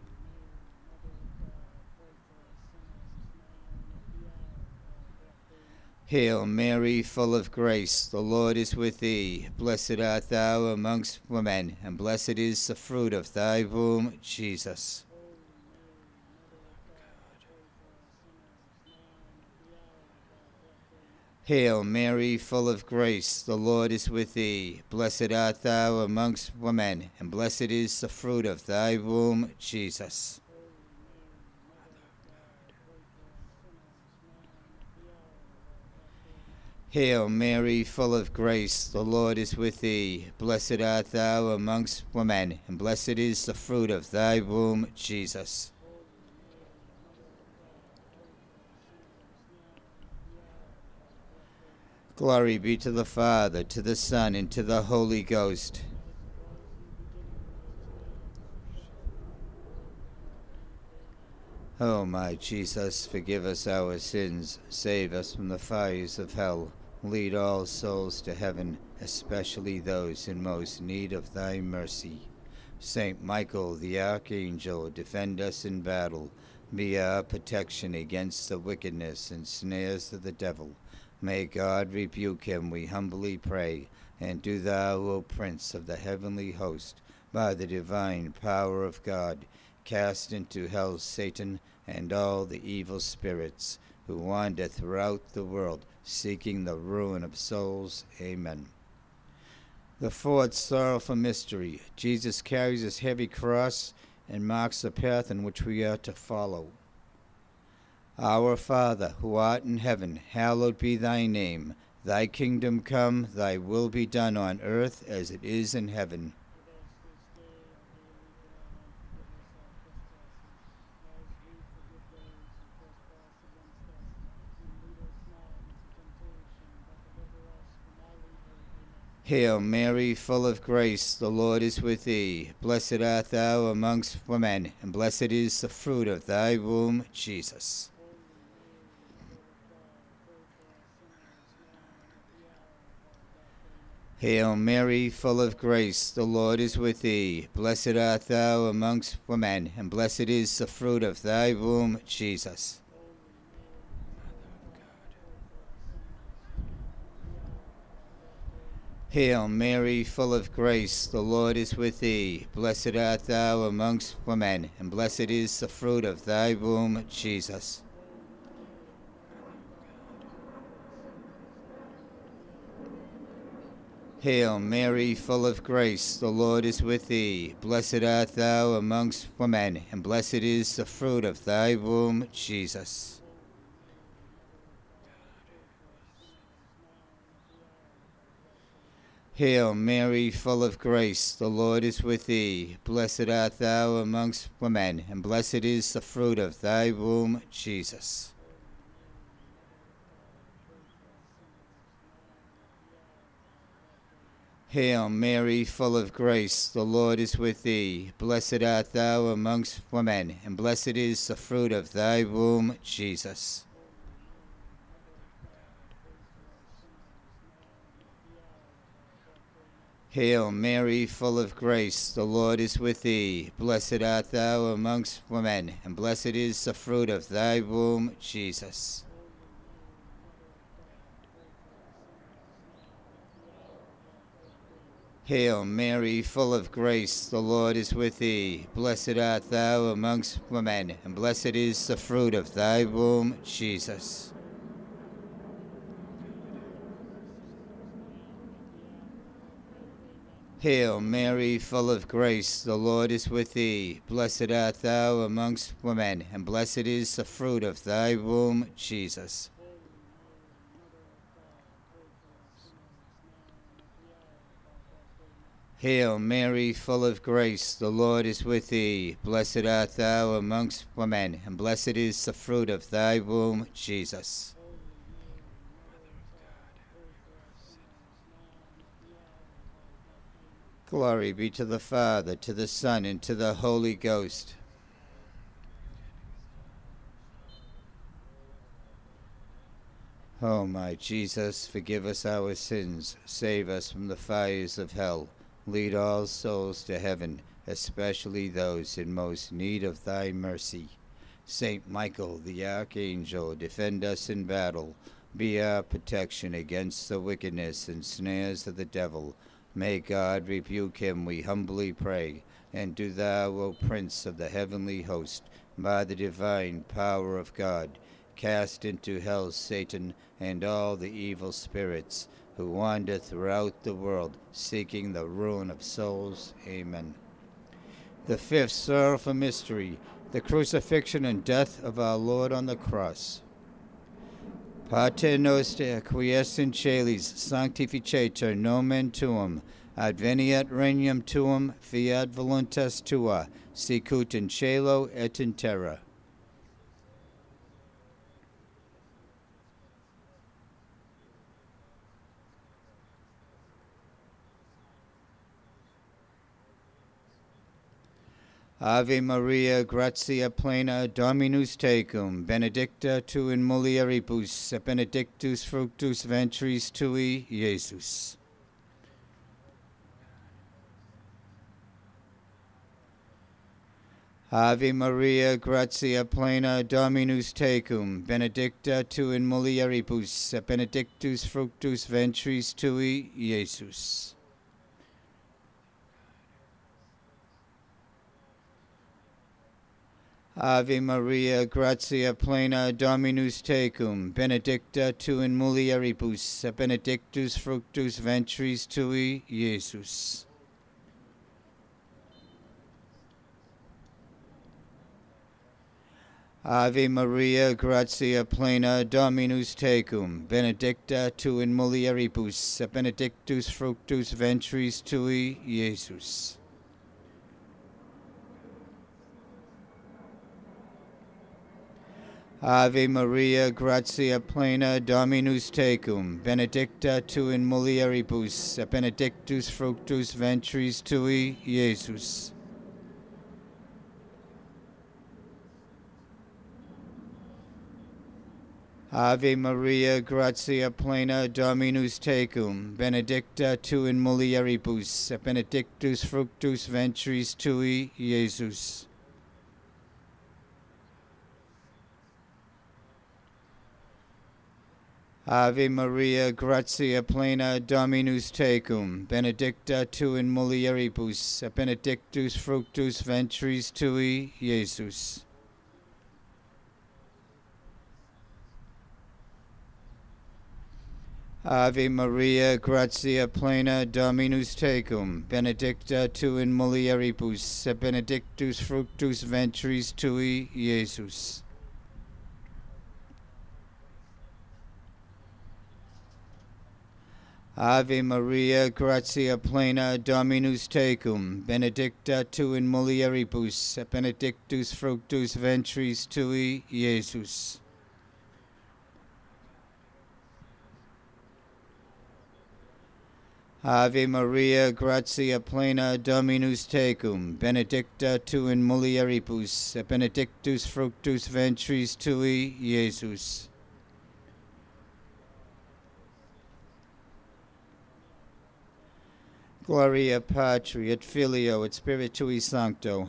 Hail Mary, full of grace, the Lord is with thee. Blessed art thou amongst women, and blessed is the fruit of thy womb, Jesus. Hail Mary, full of grace, the Lord is with thee. Blessed art thou amongst women, and blessed is the fruit of thy womb, Jesus. Hail Mary, full of grace, the Lord is with thee. Blessed art thou amongst women, and blessed is the fruit of thy womb, Jesus. Glory be to the Father, to the Son, and to the Holy Ghost. O my Jesus, forgive us our sins, save us from the fires of hell, lead all souls to heaven, especially those in most need of thy mercy. Saint Michael the Archangel, defend us in battle, be our protection against the wickedness and snares of the devil. May God rebuke him, we humbly pray, and do thou, O Prince of the heavenly host, by the divine power of God, cast into hell Satan and all the evil spirits who wander throughout the world, seeking the ruin of souls. Amen. The fourth sorrowful mystery. Jesus carries his heavy cross and marks the path in which we are to follow. Our Father, who art in heaven, hallowed be thy name. Thy kingdom come, thy will be done on earth as it is in heaven. Hail Mary, full of grace, the Lord is with thee. Blessed art thou amongst women, and blessed is the fruit of thy womb, Jesus. Hail Mary, full of grace, the Lord is with thee. Blessed art thou amongst women, and blessed is the fruit of thy womb, Jesus. Hail Mary, full of grace, the Lord is with thee. Blessed art thou amongst women, and blessed is the fruit of thy womb, Jesus. Hail Mary, full of grace, the Lord is with thee. Blessed art thou amongst women, and blessed is the fruit of thy womb, Jesus. Hail Mary, full of grace, the Lord is with thee. Blessed art thou amongst women, and blessed is the fruit of thy womb, Jesus. Hail Mary, full of grace, the Lord is with thee. Blessed art thou amongst women, and blessed is the fruit of thy womb, Jesus. Hail Mary, full of grace, the Lord is with thee. Blessed art thou amongst women, and blessed is the fruit of thy womb, Jesus. Hail Mary, full of grace, the Lord is with thee. Blessed art thou amongst women, and blessed is the fruit of thy womb, Jesus. Hail Mary, full of grace, the Lord is with thee. Blessed art thou amongst women, and blessed is the fruit of thy womb, Jesus. Hail Mary, full of grace, the Lord is with thee. Blessed art thou amongst women, and blessed is the fruit of thy womb, Jesus. Glory be to the Father, to the Son, and to the Holy Ghost. O my Jesus, forgive us our sins, save us from the fires of hell. Lead all souls to heaven, especially those in most need of thy mercy. Saint Michael, the Archangel, defend us in battle. Be our protection against the wickedness and snares of the devil. May God rebuke him, we humbly pray. And do thou, O Prince of the heavenly host, by the divine power of God, cast into hell Satan and all the evil spirits who wander throughout the world, seeking the ruin of souls. Amen. The fifth sorrowful mystery, the crucifixion and death of our Lord on the cross. Pater noster, qui es in celis, sanctificetur nomen tuum, adveniat regnum tuum, fiat voluntas tua, sicut in cielo et in terra. Ave Maria, gratia plena, Dominus tecum, benedicta tu in mulieribus, et benedictus fructus ventris tui, Iesus. Ave Maria, gratia plena, Dominus tecum, benedicta tu in mulieribus, et benedictus fructus ventris tui, Iesus. Ave Maria, gratia plena, Dominus tecum, benedicta tu in mulieribus, et benedictus fructus ventris tui, Iesus. Ave Maria, gratia plena, Dominus tecum, benedicta tu in mulieribus, et benedictus fructus ventris tui, Iesus. Ave Maria, gratia plena, Dominus tecum, benedicta tu in mulieribus, et benedictus fructus ventris tui, Iesus. Ave Maria, gratia plena, Dominus tecum, benedicta tu in mulieribus, et benedictus fructus ventris tui, Iesus. Ave Maria, gratia plena, Dominus tecum, benedicta tu in mulieribus, et benedictus fructus ventris tui, Iesus. Ave Maria, gratia plena, Dominus tecum, benedicta tu in mulieribus, et benedictus fructus ventris tui, Iesus. Ave Maria, gratia plena, Dominus tecum, benedicta tu in mulieribus, et benedictus fructus ventris tui, Iesus. Ave Maria, gratia plena, Dominus tecum, benedicta tu in mulieribus, et benedictus fructus ventris tui, Iesus. Gloria Patri et Filio et Spiritui Sancto.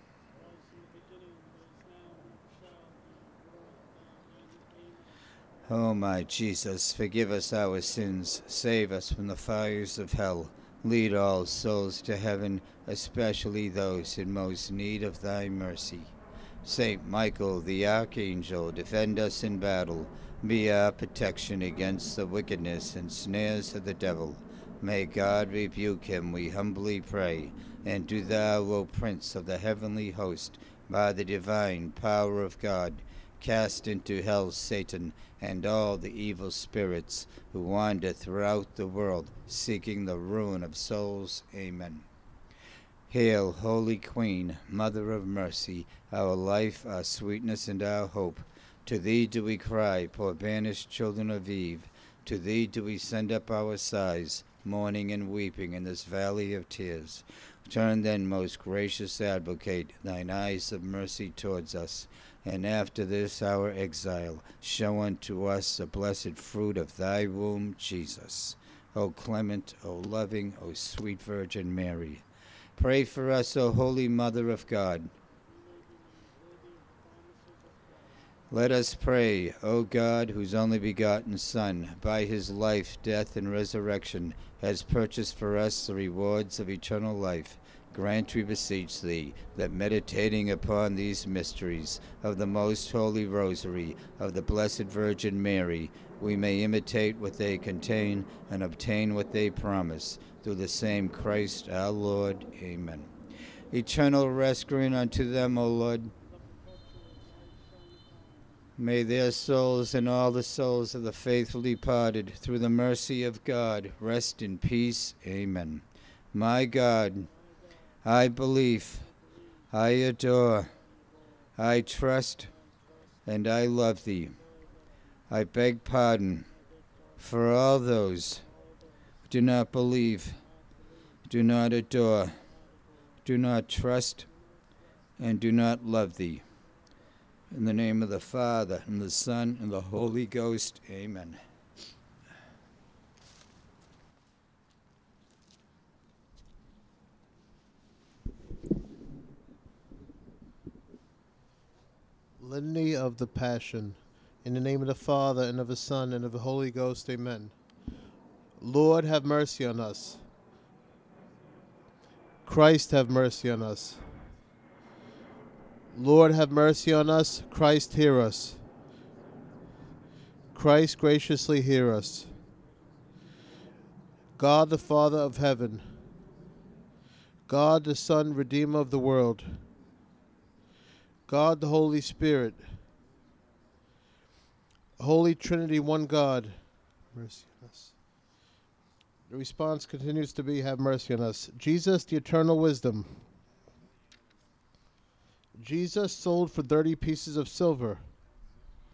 O my Jesus, forgive us our sins, save us from the fires of hell, lead all souls to heaven, especially those in most need of thy mercy. Saint Michael the Archangel, defend us in battle, be our protection against the wickedness and snares of the devil. May God rebuke him, we humbly pray, and do thou, O Prince of the heavenly host, by the divine power of God, cast into hell Satan and all the evil spirits who wander throughout the world, seeking the ruin of souls. Amen. Hail, Holy Queen, Mother of Mercy, our life, our sweetness, and our hope. To thee do we cry, poor banished children of Eve. To thee do we send up our sighs, mourning and weeping in this valley of tears. Turn then, most gracious Advocate, thine eyes of mercy towards us, and after this our exile, show unto us the blessed fruit of thy womb, Jesus. O clement, O loving, O sweet Virgin Mary, pray for us, O Holy Mother of God. Let us pray, O God, whose only begotten Son, by his life, death, and resurrection, has purchased for us the rewards of eternal life. Grant, we beseech thee, that meditating upon these mysteries of the most holy rosary of the Blessed Virgin Mary, we may imitate what they contain and obtain what they promise. Through the same Christ our Lord. Amen. Eternal rest grant unto them, O Lord. May their souls and all the souls of the faithful departed, through the mercy of God, rest in peace. Amen. My God, I believe, I adore, I trust, and I love thee. I beg pardon for all those who do not believe, do not adore, do not trust, and do not love thee. In the name of the Father, and the Son, and the Holy Ghost. Amen. Litany of the Passion. In the name of the Father, and of the Son, and of the Holy Ghost. Amen. Lord, have mercy on us. Christ, have mercy on us. Lord, have mercy on us. Christ, hear us. Christ, graciously hear us. God, the Father of heaven. God, the Son, Redeemer of the world. God, the Holy Spirit. Holy Trinity, one God. Mercy on us. The response continues to be, have mercy on us. Jesus, the eternal wisdom. Jesus sold for 30 pieces of silver.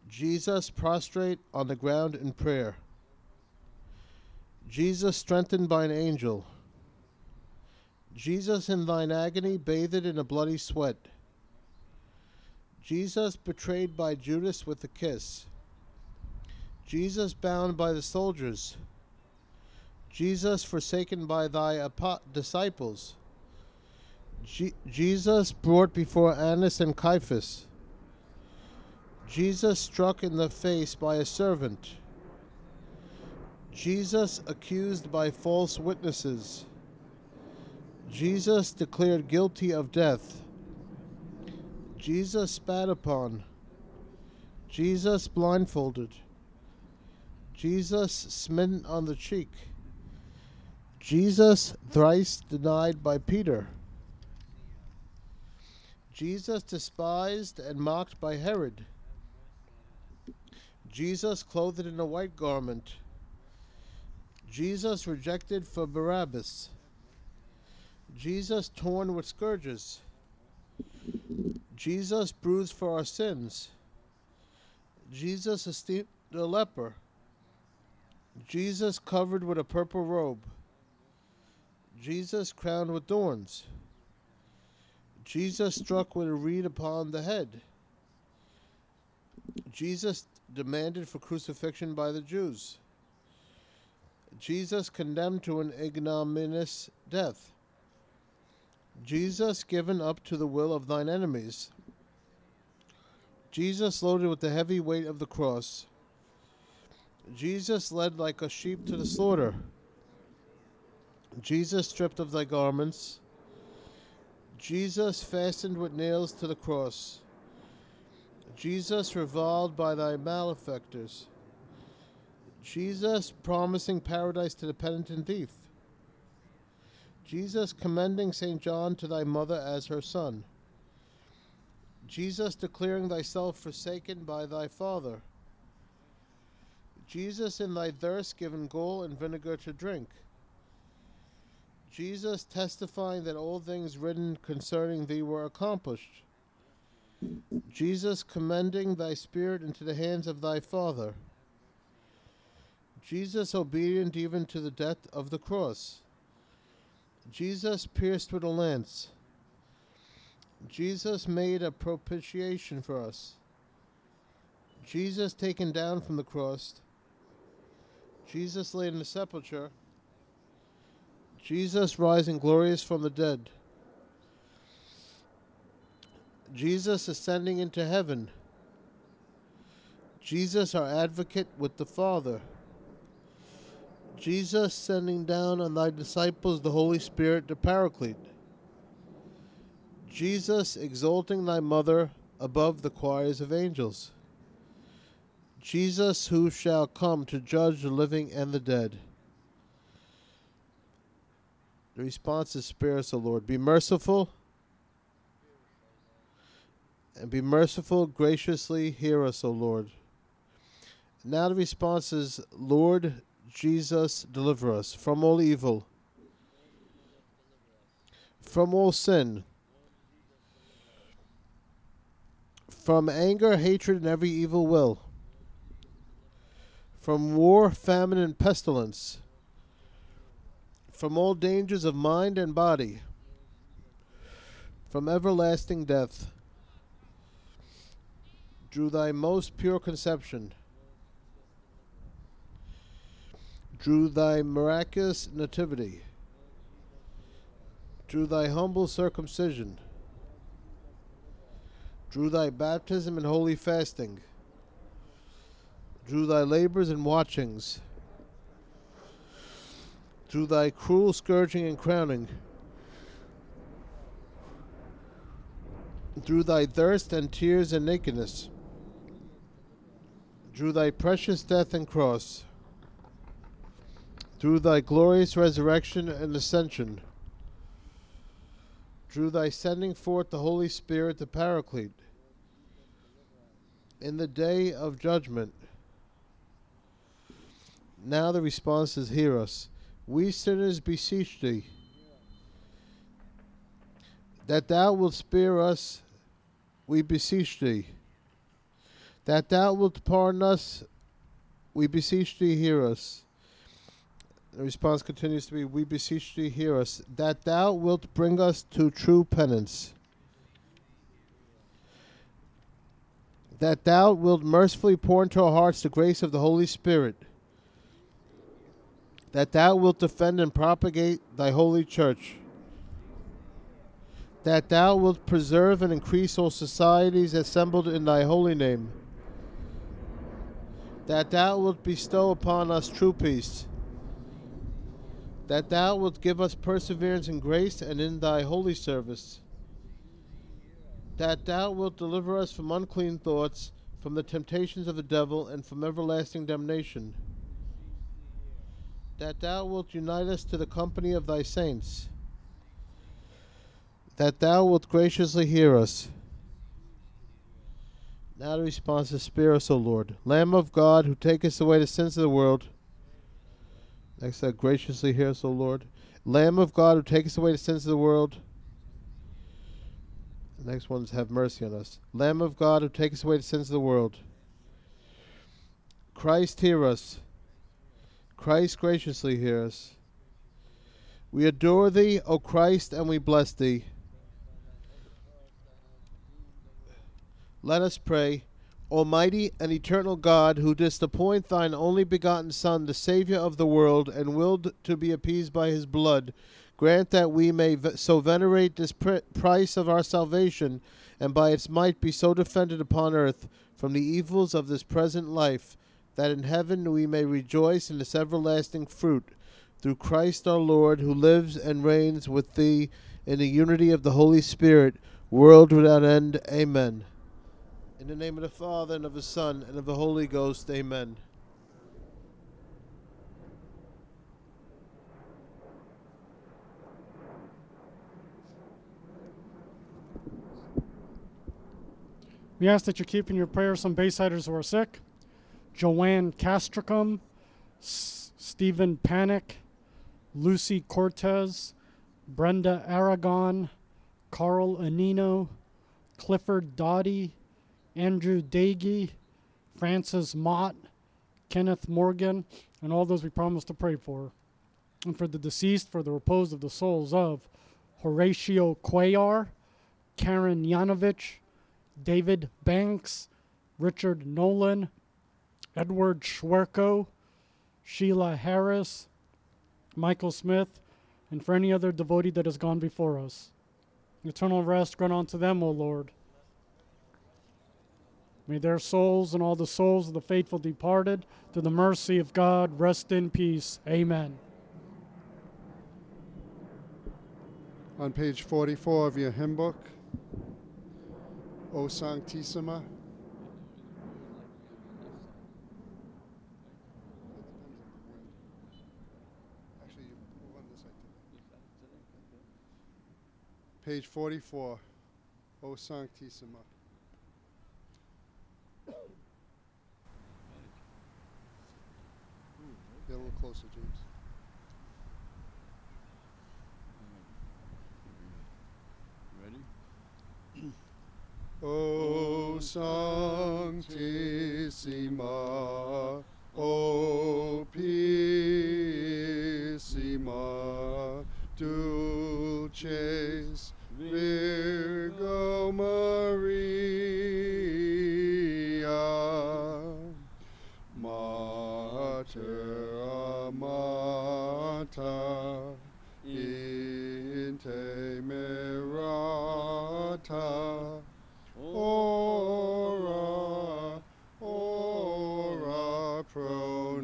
Jesus prostrate on the ground in prayer. Jesus strengthened by an angel. Jesus in thine agony bathed in a bloody sweat. Jesus betrayed by Judas with a kiss. Jesus bound by the soldiers. Jesus forsaken by thy disciples. Jesus brought before Annas and Caiaphas. Jesus struck in the face by a servant. Jesus accused by false witnesses. Jesus declared guilty of death. Jesus spat upon. Jesus blindfolded. Jesus smitten on the cheek. Jesus thrice denied by Peter. Jesus despised and mocked by Herod. Jesus clothed in a white garment. Jesus rejected for Barabbas. Jesus torn with scourges. Jesus bruised for our sins. Jesus esteemed a leper. Jesus covered with a purple robe. Jesus crowned with thorns. Jesus struck with a reed upon the head. Jesus demanded for crucifixion by the Jews. Jesus condemned to an ignominious death. Jesus given up to the will of thine enemies. Jesus loaded with the heavy weight of the cross. Jesus led like a sheep to the slaughter. Jesus stripped of thy garments. Jesus fastened with nails to the cross. Jesus reviled by thy malefactors. Jesus promising paradise to the penitent thief. Jesus commending St. John to thy mother as her son. Jesus declaring thyself forsaken by thy Father. Jesus in thy thirst given gall and vinegar to drink. Jesus testifying that all things written concerning thee were accomplished. Jesus commending thy spirit into the hands of thy Father. Jesus obedient even to the death of the cross. Jesus pierced with a lance. Jesus made a propitiation for us. Jesus taken down from the cross. Jesus laid in the sepulchre. Jesus rising glorious from the dead. Jesus ascending into heaven. Jesus our advocate with the Father. Jesus sending down on thy disciples the Holy Spirit, the Paraclete. Jesus exalting thy mother above the choirs of angels. Jesus who shall come to judge the living and the dead. The response is, spare us, O Lord. Be merciful, and be merciful, graciously hear us, O Lord. Now the response is, Lord Jesus, deliver us from all evil, from all sin, from anger, hatred, and every evil will, from war, famine, and pestilence, from all dangers of mind and body, from everlasting death, through thy most pure conception, through thy miraculous nativity, through thy humble circumcision, through thy baptism and holy fasting, through thy labors and watchings, through thy cruel scourging and crowning, through thy thirst and tears and nakedness, through thy precious death and cross, through thy glorious resurrection and ascension, through thy sending forth the Holy Spirit, the Paraclete, in the day of judgment. Now the response is, hear us. We sinners beseech thee, that thou wilt spare us, we beseech thee, That thou wilt pardon us, we beseech thee, hear us. The response continues to be, we beseech thee, hear us. That thou wilt bring us to true penance. That thou wilt mercifully pour into our hearts the grace of the Holy Spirit. That thou wilt defend and propagate thy holy church. That thou wilt preserve and increase all societies assembled in thy holy name. That thou wilt bestow upon us true peace. That thou wilt give us perseverance in grace and in thy holy service. That thou wilt deliver us from unclean thoughts, from the temptations of the devil, and from everlasting damnation. That thou wilt unite us to the company of thy saints. That thou wilt graciously hear us. Now the response is, spare us, O Lord. Lamb of God, who takest away the sins of the world. Next, graciously hear us, O Lord. Lamb of God, who takest away the sins of the world. The next one is, have mercy on us. Lamb of God, who takest away the sins of the world. Christ, hear us. Christ, graciously hear us. We adore thee, O Christ, and we bless thee. Let us pray. Almighty and eternal God, who didst appoint thine only begotten Son, the Saviour of the world, and willed to be appeased by his blood, grant that we may so venerate this price of our salvation, and by its might be so defended upon earth from the evils of this present life, that in heaven we may rejoice in this everlasting fruit, through Christ our Lord, who lives and reigns with thee in the unity of the Holy Spirit, world without end. Amen. In the name of the Father, and of the Son, and of the Holy Ghost. Amen. We ask that you keep in your prayers some Baysiders who are sick. Joanne Castricum, Stephen Panic, Lucy Cortez, Brenda Aragon, Carl Anino, Clifford Dottie, Andrew Dagey, Francis Mott, Kenneth Morgan, and all those we promised to pray for. And for the deceased, for the repose of the souls of Horatio Cuellar, Karen Yanovich, David Banks, Richard Nolan, Edward Schwerko, Sheila Harris, Michael Smith, and for any other devotee that has gone before us. Eternal rest grant unto them, O Lord. May their souls and all the souls of the faithful departed, through the mercy of God, rest in peace. Amen. On page 44 of your hymn book, O Sanctissima. Actually, you move on this side. Page 44, O Sanctissima. Get a little closer, James. Ready? O Sanctissima, O Pissima, Dulces Virgo Maria, Mater amata, intemerata, ora, ora pro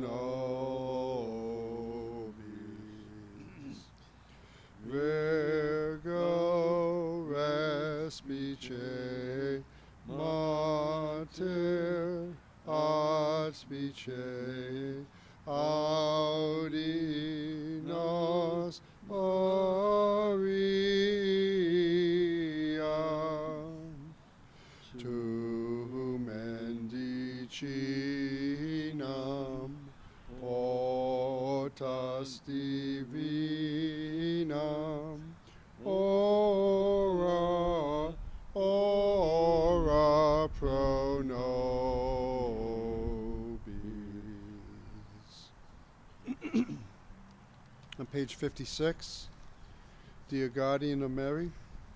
nobis. Virgo respice, mater auspice, audi nos Maria, tu mendicinam portas divinam, ora, ora pro nobis. On page 56, Dear Guardian of Mary.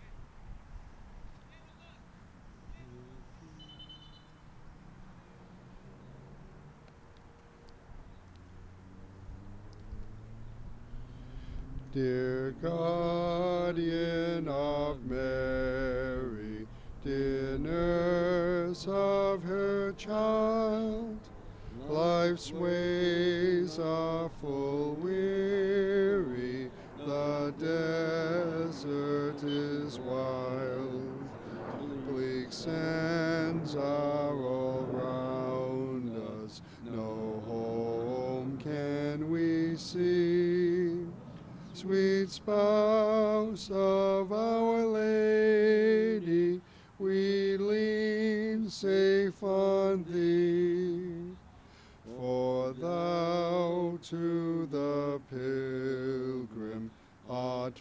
Dear Guardian of Mary, dear nurse of her child, life's ways are full weary, the desert is wild, bleak sands are all round us, no home can we see. Sweet spouse of Our Lady, we lean safe on thee. For thou to the pilgrim art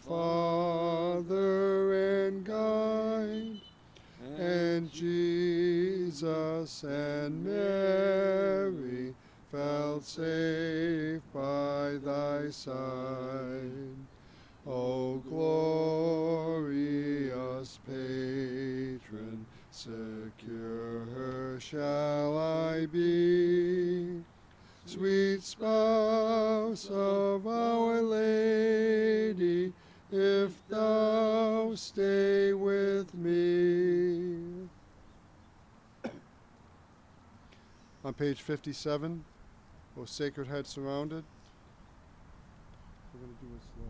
father and guide, and Jesus and Mary felt safe by thy side. O glorious patron, secure shall I be. Sweet spouse of Our Lady, if thou stay with me. On page 57, O Sacred Head Surrounded. We're going to do a slow.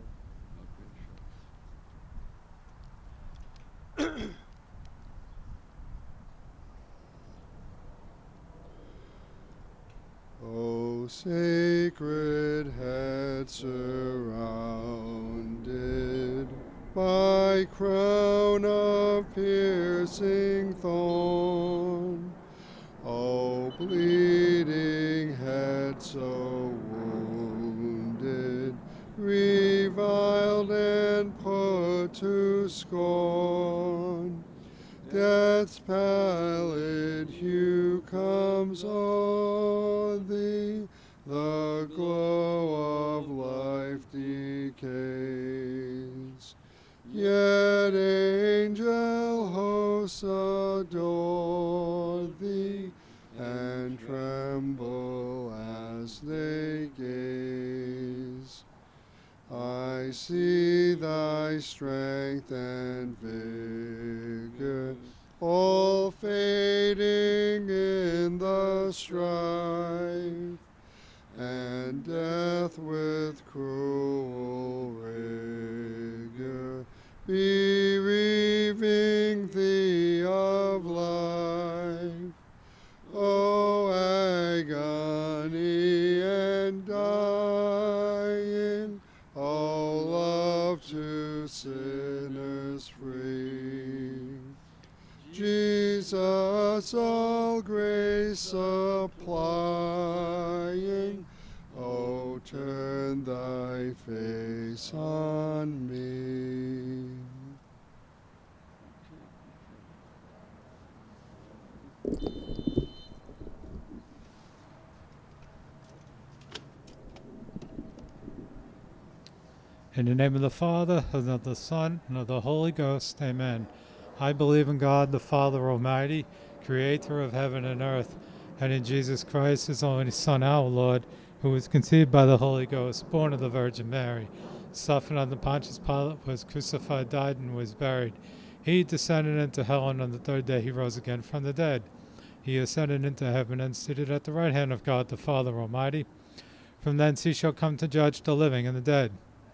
O Sacred Head surrounded by crown of piercing thorn, O bleeding head so wounded, reviled and put to scorn, death's pallid hue comes o'er thee, the glow of life decays. Yet angel hosts adore thee, and tremble as they gaze. I see thy strength and vigor, all fading in the strife, and death with cruel rigor bereaving thee of life. O agony and dying, O love to sinners free. Jesus, all grace supplying, O turn thy face on me. In the name of the Father, and of the Son, and of the Holy Ghost, amen. I believe in God, the Father Almighty, creator of heaven and earth, and in Jesus Christ, his only Son, our Lord, who was conceived by the Holy Ghost, born of the Virgin Mary, suffered under Pontius Pilate, was crucified, died, and was buried. He descended into hell, and on the third day he rose again from the dead. He ascended into heaven and seated at the right hand of God, the Father Almighty. From thence he shall come to judge the living and the dead.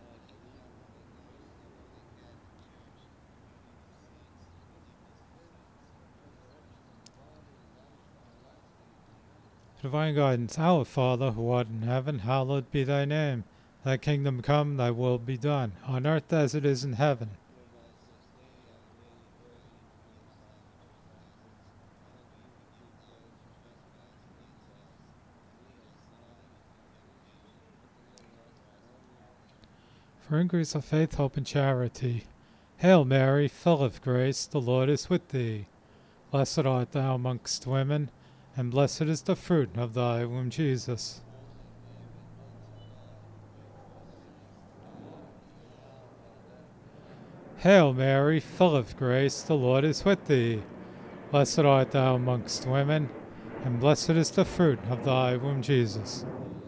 Divine guidance, our Father, who art in heaven, hallowed be thy name. Thy kingdom come, thy will be done, on earth as it is in heaven. For increase of faith, hope, and charity. Hail Mary, full of grace, the Lord is with thee. Blessed art thou amongst women, and blessed is the fruit of thy womb, Jesus. Hail Mary, full of grace, the Lord is with thee. Blessed art thou amongst women, and blessed is the fruit of thy womb, Jesus.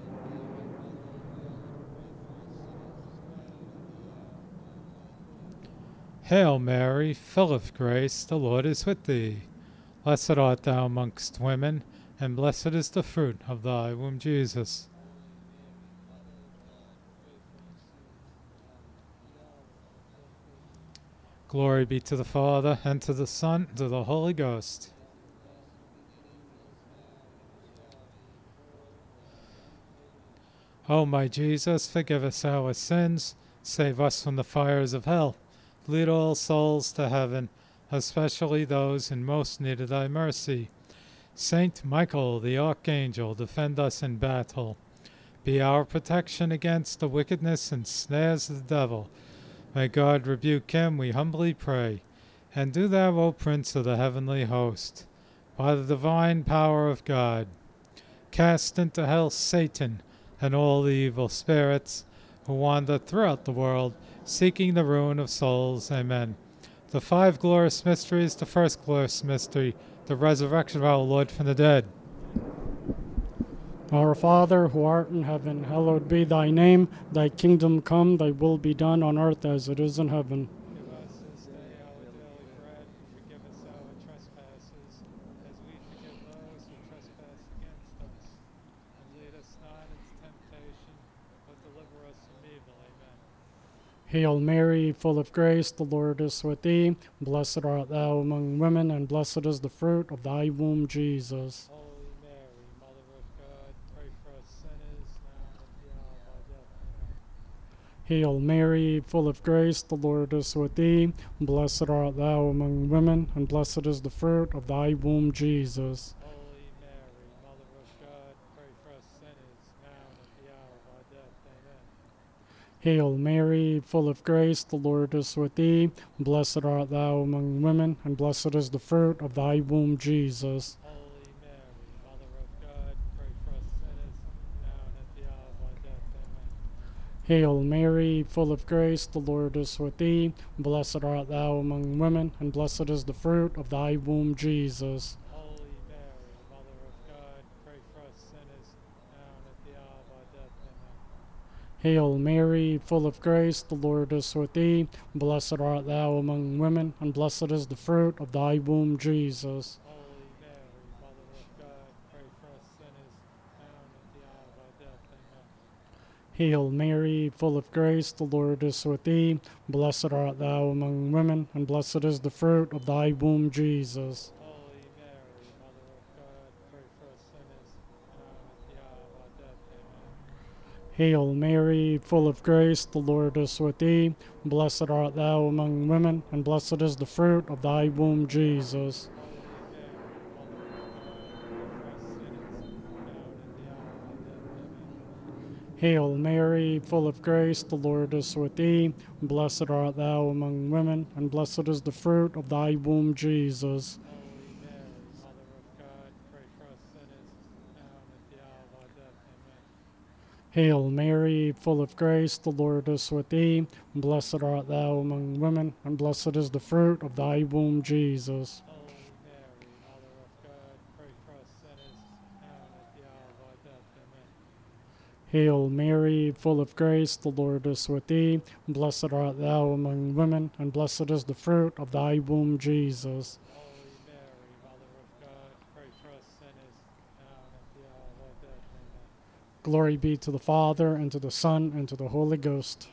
Hail Mary, full of grace, the Lord is with thee. Blessed art thou amongst women, and blessed is the fruit of thy womb, Jesus. Glory be to the Father, and to the Son, and to the Holy Ghost. O my Jesus, forgive us our sins, save us from the fires of hell. Lead all souls to heaven, especially those in most need of thy mercy. Saint Michael, the Archangel, defend us in battle. Be our protection against the wickedness and snares of the devil. May God rebuke him, we humbly pray. And do thou, O Prince of the heavenly host, by the divine power of God, cast into hell Satan and all the evil spirits who wander throughout the world, seeking the ruin of souls. Amen. The five glorious mysteries, the first glorious mystery, the resurrection of our Lord from the dead. Our Father, who art in heaven, hallowed be thy name. Thy kingdom come, thy will be done on earth as it is in heaven. Give us this day our daily bread, and forgive us our trespasses, as we forgive those who trespass against us. And lead us not into temptation, but deliver us from evil. Amen. Hail Mary, full of grace, the Lord is with thee. Blessed art thou among women, and blessed is the fruit of thy womb, Jesus. Holy Mary, Mother of God, pray for us sinners, now and at the hour of our death. Amen. Hail Mary, full of grace, the Lord is with thee. Blessed art thou among women, and blessed is the fruit of thy womb, Jesus. Holy Mary, Mother of God, pray for us sinners, now and at the hour of our death. Amen. Hail Mary, full of grace, the Lord is with thee. Blessed art thou among women, and blessed is the fruit of thy womb, Jesus. Holy Mary, Mother of God, pray for us sinners, now and at the hour of our death. Amen. Hail Mary, full of grace, the Lord is with thee. Blessed art thou among women, and blessed is the fruit of thy womb, Jesus. Holy Mary, Mother of God, pray for us sinners, now and at the hour of our death. Amen. Hail Mary, full of grace, the Lord is with thee. Blessed art thou among women, and blessed is the fruit of thy womb, Jesus. Holy Mary, Mother of God, pray for us sinners, now and at the hour of our death. Amen. Hail Mary, full of grace, the Lord is with thee. Blessed art thou among women, and blessed is the fruit of thy womb, Jesus. Holy Mary, Mother of God, pray for us sinners, now and at the hour of our death. Amen. Hail Mary, full of grace, the Lord is with thee. Blessed art thou among women, and blessed is the fruit of thy womb, Jesus. Holy Mary, Mother of God, pray for us sinners, now and at the hour of our death. Amen. Hail Mary, full of grace, the Lord is with thee. Blessed art thou among women, and blessed is the fruit of thy womb, Jesus. Holy Mary, Mother of God, pray for us sinners, now and at the hour of our death. Amen. Hail Mary, full of grace, the Lord is with thee. Blessed art thou among women, and blessed is the fruit of thy womb, Jesus. Holy Mary, Mother of God, pray for us sinners, now and at the hour of our death. Amen. Hail Mary, full of grace, the Lord is with thee. Blessed art thou among women, and blessed is the fruit of thy womb, Jesus. Holy Mary, Mother of God, pray for us sinners, now and at the hour of our death. Amen. Glory be to the Father, and to the Son, and to the Holy Ghost.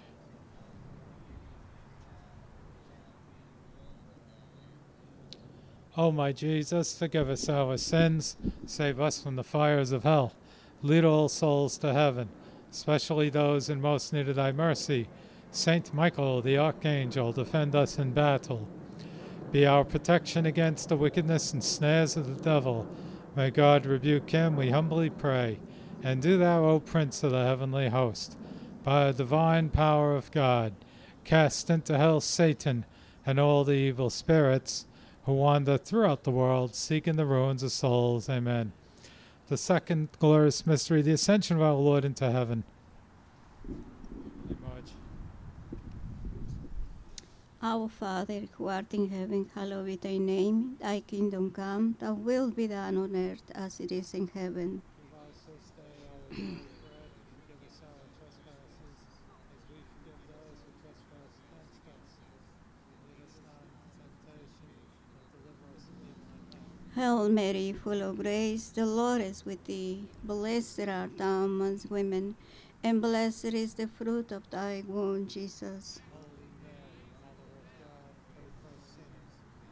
O my Jesus, forgive us our sins, save us from the fires of hell. Lead all souls to heaven, especially those in most need of thy mercy. Saint Michael, the Archangel, defend us in battle. Be our protection against the wickedness and snares of the devil. May God rebuke him, we humbly pray. And do thou, O Prince of the heavenly host, by the divine power of God, cast into hell Satan and all the evil spirits who wander throughout the world, seeking the ruins of souls. Amen. The second glorious mystery, the ascension of our Lord into heaven. Hey, Marge. Our Father, who art in heaven, hallowed be thy name. Thy kingdom come, thy will be done on earth as it is in heaven. Give us this day our daily bread, and forgive us our trespasses, as we forgive those who trespass against us. And lead us not into temptation, but deliver us from evil. Hail Mary, full of grace, the Lord is with thee. Blessed art thou amongst women, and blessed is the fruit of thy womb, Jesus. Holy Mary, Mother of God, pray for us sinners,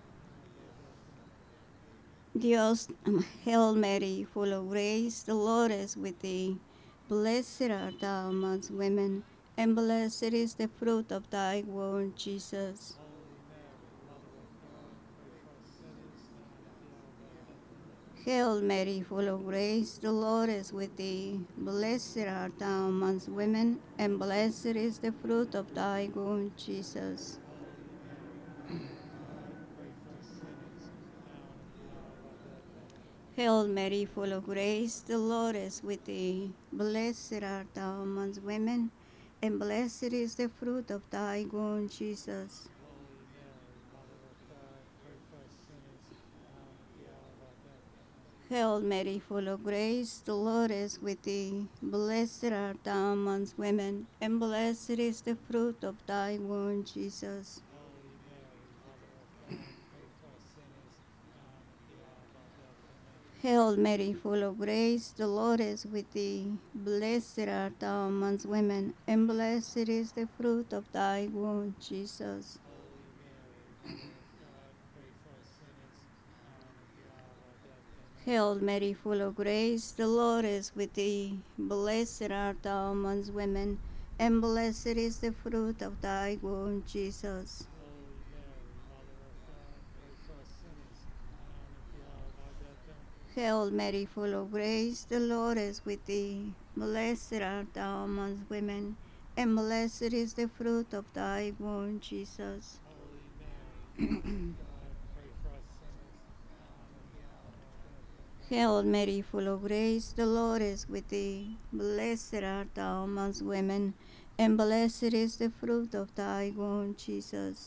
Dios, Hail Mary, full of grace, the Lord is with thee. Blessed art thou amongst women, and blessed is the fruit of thy womb, Jesus. Hail Mary, full of grace, the Lord is with thee. Blessed art thou amongst women, and blessed is the fruit of thy womb, Jesus. Hail Mary, full of grace, the Lord is with thee. Blessed art thou amongst women, and blessed is the fruit of thy womb, Jesus. Hail Mary, full of grace, the Lord is with thee. Blessed art thou amongst women, and blessed is the fruit of thy womb, Jesus. Hail Mary, full of grace, the Lord is with thee. Blessed art thou amongst women, and blessed is the fruit of thy womb, Jesus. Hail Mary, full of grace, the Lord is with thee. Blessed art thou amongst women, and blessed is the fruit of thy womb, Jesus. Hail Mary, full of grace, the Lord is with thee. Blessed art thou amongst women, and blessed is the fruit of thy womb, Jesus. Hail Mary, full of grace, the Lord is with thee. Blessed art thou amongst women, and blessed is the fruit of thy womb, Jesus.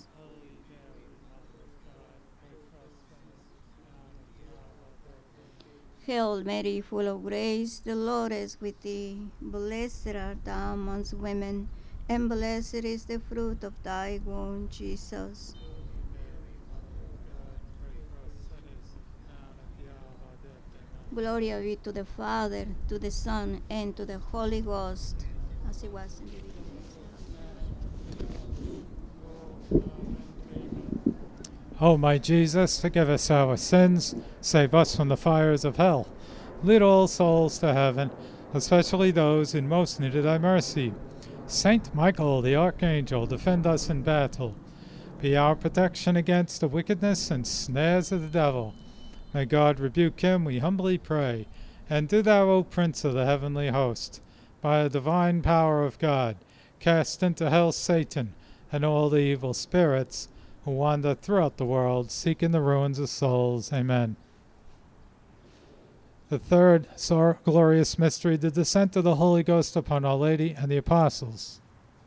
Hail Mary, full of grace, the Lord is with thee. Blessed art thou amongst women, and blessed is the fruit of thy womb, Jesus. Glory be to the Father, to the Son, and to the Holy Ghost, as it was in the beginning. O my Jesus, forgive us our sins, save us from the fires of hell. Lead all souls to heaven, especially those in most need of thy mercy. Saint Michael, the Archangel, defend us in battle. Be our protection against the wickedness and snares of the devil. May God rebuke him, we humbly pray. And do thou, O Prince of the heavenly host, by the divine power of God, cast into hell Satan and all the evil spirits who wander throughout the world, seeking the ruins of souls. Amen. The third glorious mystery, the descent of the Holy Ghost upon Our Lady and the Apostles.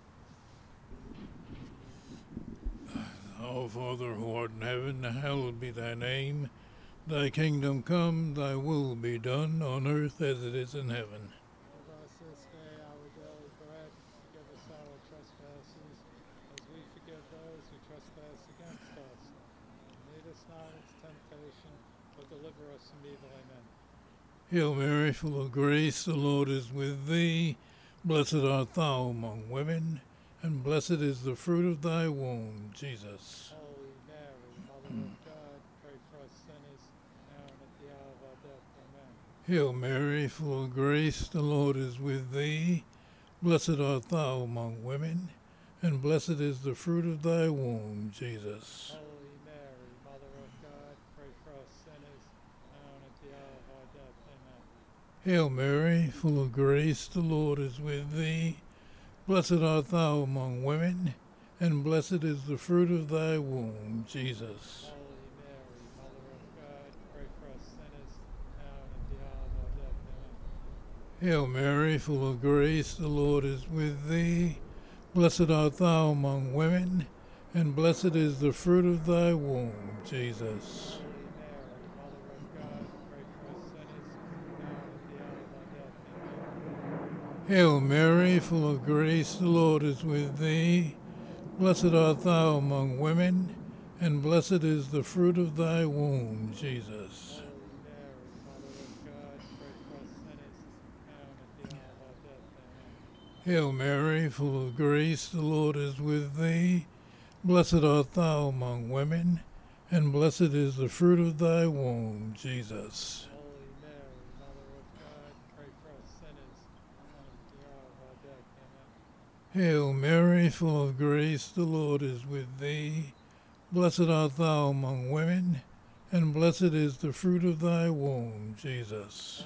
Our Father, who art in heaven, hallowed be thy name. Thy kingdom come, thy will be done, on earth as it is in heaven. Give us this day our daily bread. Forgive us our trespasses, as we forgive those who trespass against us. And lead us not into temptation, but deliver us from evil. Amen. Hail Mary, full of grace, the Lord is with thee. Blessed art thou among women, and blessed is the fruit of thy womb, Jesus. Holy Mary, Mother of God, pray for us sinners, now and at the hour of our death. Amen. Hail Mary, full of grace, the Lord is with thee. Blessed art thou among women, and blessed is the fruit of thy womb, Jesus. Holy Mary, Mother of God, pray for us sinners, now and at the hour of our death. Amen. Hail Mary, full of grace, the Lord is with thee. Blessed art thou among women, and blessed is the fruit of thy womb, Jesus. Holy Mary, Mother of God, pray for us sinners, now and at the hour of our death. Amen. Hail Mary, full of grace, the Lord is with thee. Blessed art thou among women, and blessed is the fruit of thy womb, Jesus. Hail Mary, full of grace, the Lord is with thee. Blessed art thou among women, and blessed is the fruit of thy womb, Jesus. Hail Mary, full of grace, the Lord is with thee. Blessed art thou among women, and blessed is the fruit of thy womb, Jesus. Hail Mary, full of grace, the Lord is with thee. Blessed art thou among women, and blessed is the fruit of thy womb, Jesus.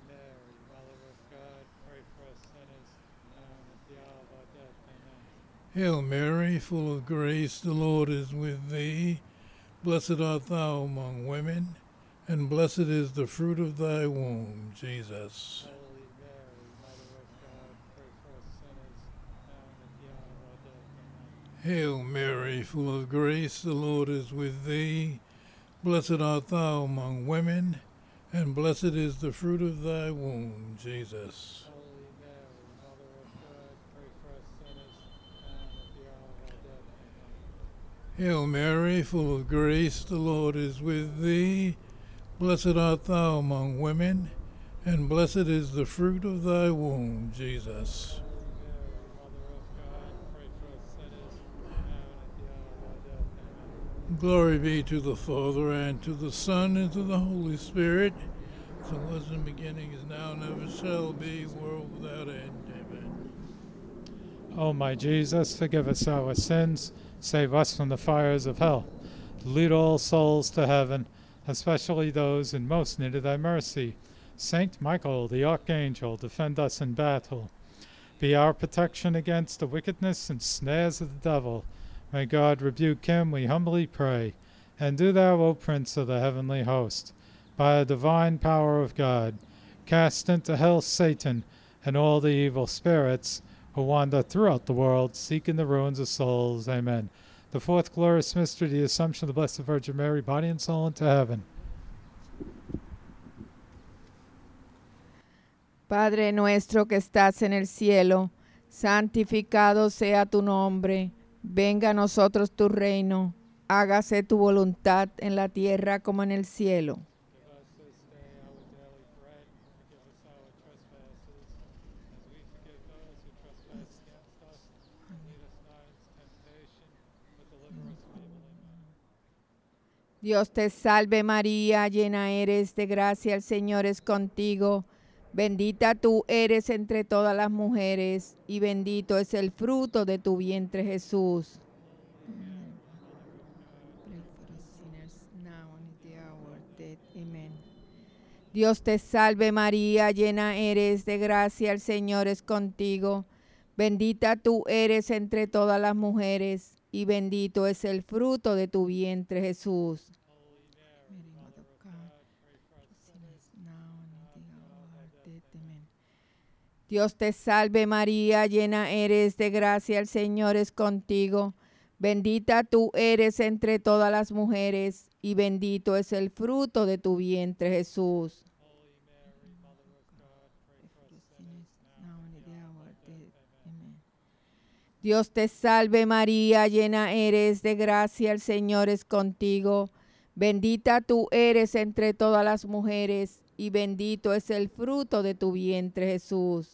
Hail Mary, full of grace, the Lord is with thee. Blessed art thou among women, and blessed is the fruit of thy womb, Jesus. Hail Mary, full of grace, the Lord is with thee. Blessed art thou among women, and blessed is the fruit of thy womb, Jesus. Hail Mary, full of grace, the Lord is with thee. Blessed art thou among women, and blessed is the fruit of thy womb, Jesus. Glory be to the Father, and to the Son, and to the Holy Spirit, as it was in the beginning, is now, and ever shall be, world without end. Amen. O my Jesus, forgive us our sins, save us from the fires of hell. Lead all souls to heaven, especially those in most need of thy mercy. Saint Michael, the Archangel, defend us in battle. Be our protection against the wickedness and snares of the devil. May God rebuke him, we humbly pray. And do thou, O Prince of the heavenly host, by the divine power of God, cast into hell Satan and all the evil spirits who wander throughout the world, seeking the ruins of souls. Amen. The fourth glorious mystery, the Assumption of the Blessed Virgin Mary, body and soul, into heaven. Padre nuestro que estás en el cielo, santificado sea tu nombre. Venga a nosotros tu reino. Hágase tu voluntad en la tierra como en el cielo. Dios te salve María, llena eres de gracia, el Señor es contigo. Bendita tú eres entre todas las mujeres, y bendito es el fruto de tu vientre, Jesús. Dios te salve María, llena eres de gracia, el Señor es contigo. Bendita tú eres entre todas las mujeres, y bendito es el fruto de tu vientre, Jesús. Dios te salve María, llena eres de gracia, el Señor es contigo. Bendita tú eres entre todas las mujeres, y bendito es el fruto de tu vientre, Jesús. Dios te salve María, llena eres de gracia, el Señor es contigo. Bendita tú eres entre todas las mujeres, y bendito es el fruto de tu vientre, Jesús.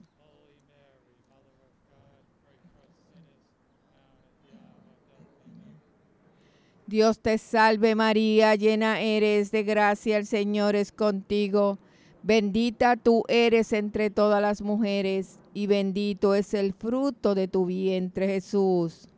Dios te salve María, llena eres de gracia, el Señor es contigo. Bendita tú eres entre todas las mujeres, y bendito es el fruto de tu vientre, Jesús.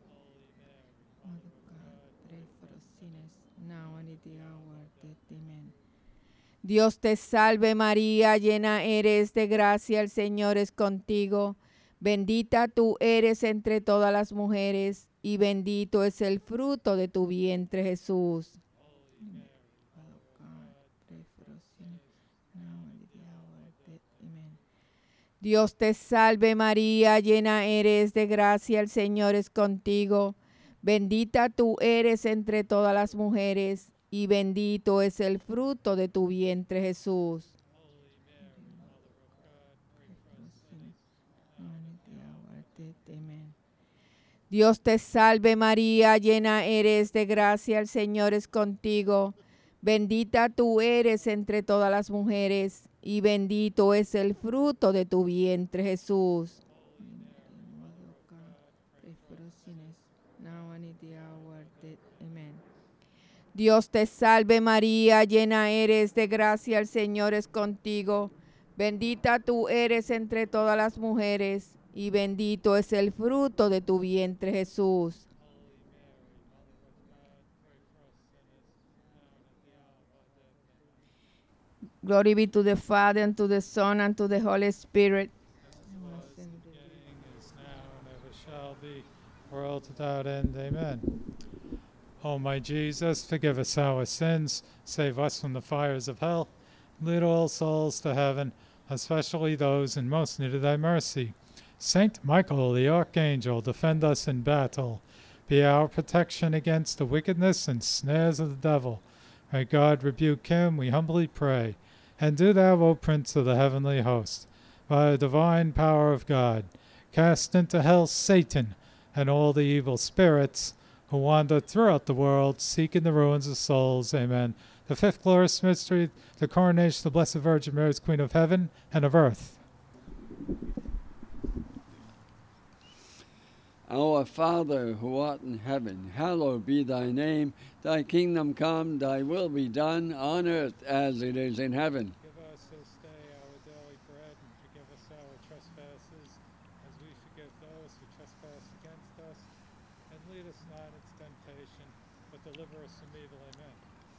Dios te salve María, llena eres de gracia, el Señor es contigo. Bendita tú eres entre todas las mujeres, y bendito es el fruto de tu vientre, Jesús. Dios te salve María, llena eres de gracia, el Señor es contigo. Bendita tú eres entre todas las mujeres, y bendito es el fruto de tu vientre, Jesús. Dios te salve María, llena eres de gracia, el Señor es contigo. Bendita tú eres entre todas las mujeres, y bendito es el fruto de tu vientre, Jesús. Dios te salve María, llena eres de gracia, el Señor es contigo. Bendita tú eres entre todas las mujeres, y bendito es el fruto de tu vientre, Jesús. Glory be to the Father, and to the Son, and to the Holy Spirit. Is now and ever shall be, world without end. Amen. O my Jesus, forgive us our sins, save us from the fires of hell, lead all souls to heaven, especially those in most need of thy mercy. Saint Michael, the Archangel, defend us in battle. Be our protection against the wickedness and snares of the devil. May God rebuke him, we humbly pray. And do thou, O Prince of the heavenly host, by the divine power of God, cast into hell Satan and all the evil spirits who wander throughout the world, seeking the ruins of souls. Amen. The fifth glorious mystery, the coronation of the Blessed Virgin Mary as Queen of heaven and of earth. Our Father, who art in heaven, hallowed be thy name. Thy kingdom come, thy will be done, on earth as it is in heaven. Give us this day our daily bread, and forgive us our trespasses, as we forgive those who trespass against us. And lead us not into temptation, but deliver us from evil. Amen.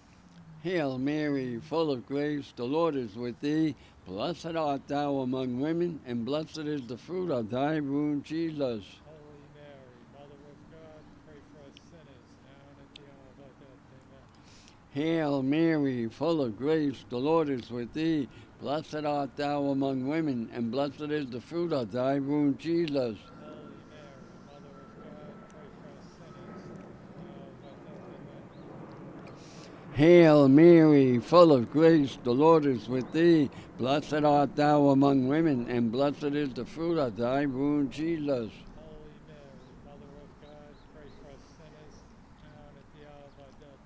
Hail Mary, full of grace, the Lord is with thee. Blessed art thou among women, and blessed is the fruit of thy womb, Jesus. Holy Mary, Mother of God, pray for us sinners, now and at the hour of our death. Amen. Hail Mary, full of grace, the Lord is with thee. Blessed art thou among women, and blessed is the fruit of thy womb, Jesus. Holy Mary, Mother of God, pray for us sinners, now and at our death. Amen. Hail Mary, full of grace, the Lord is with thee. Blessed art thou among women, and blessed is the fruit of thy womb, Jesus. Holy Mary, Mother of God, pray for us sinners, now and at the hour of our death.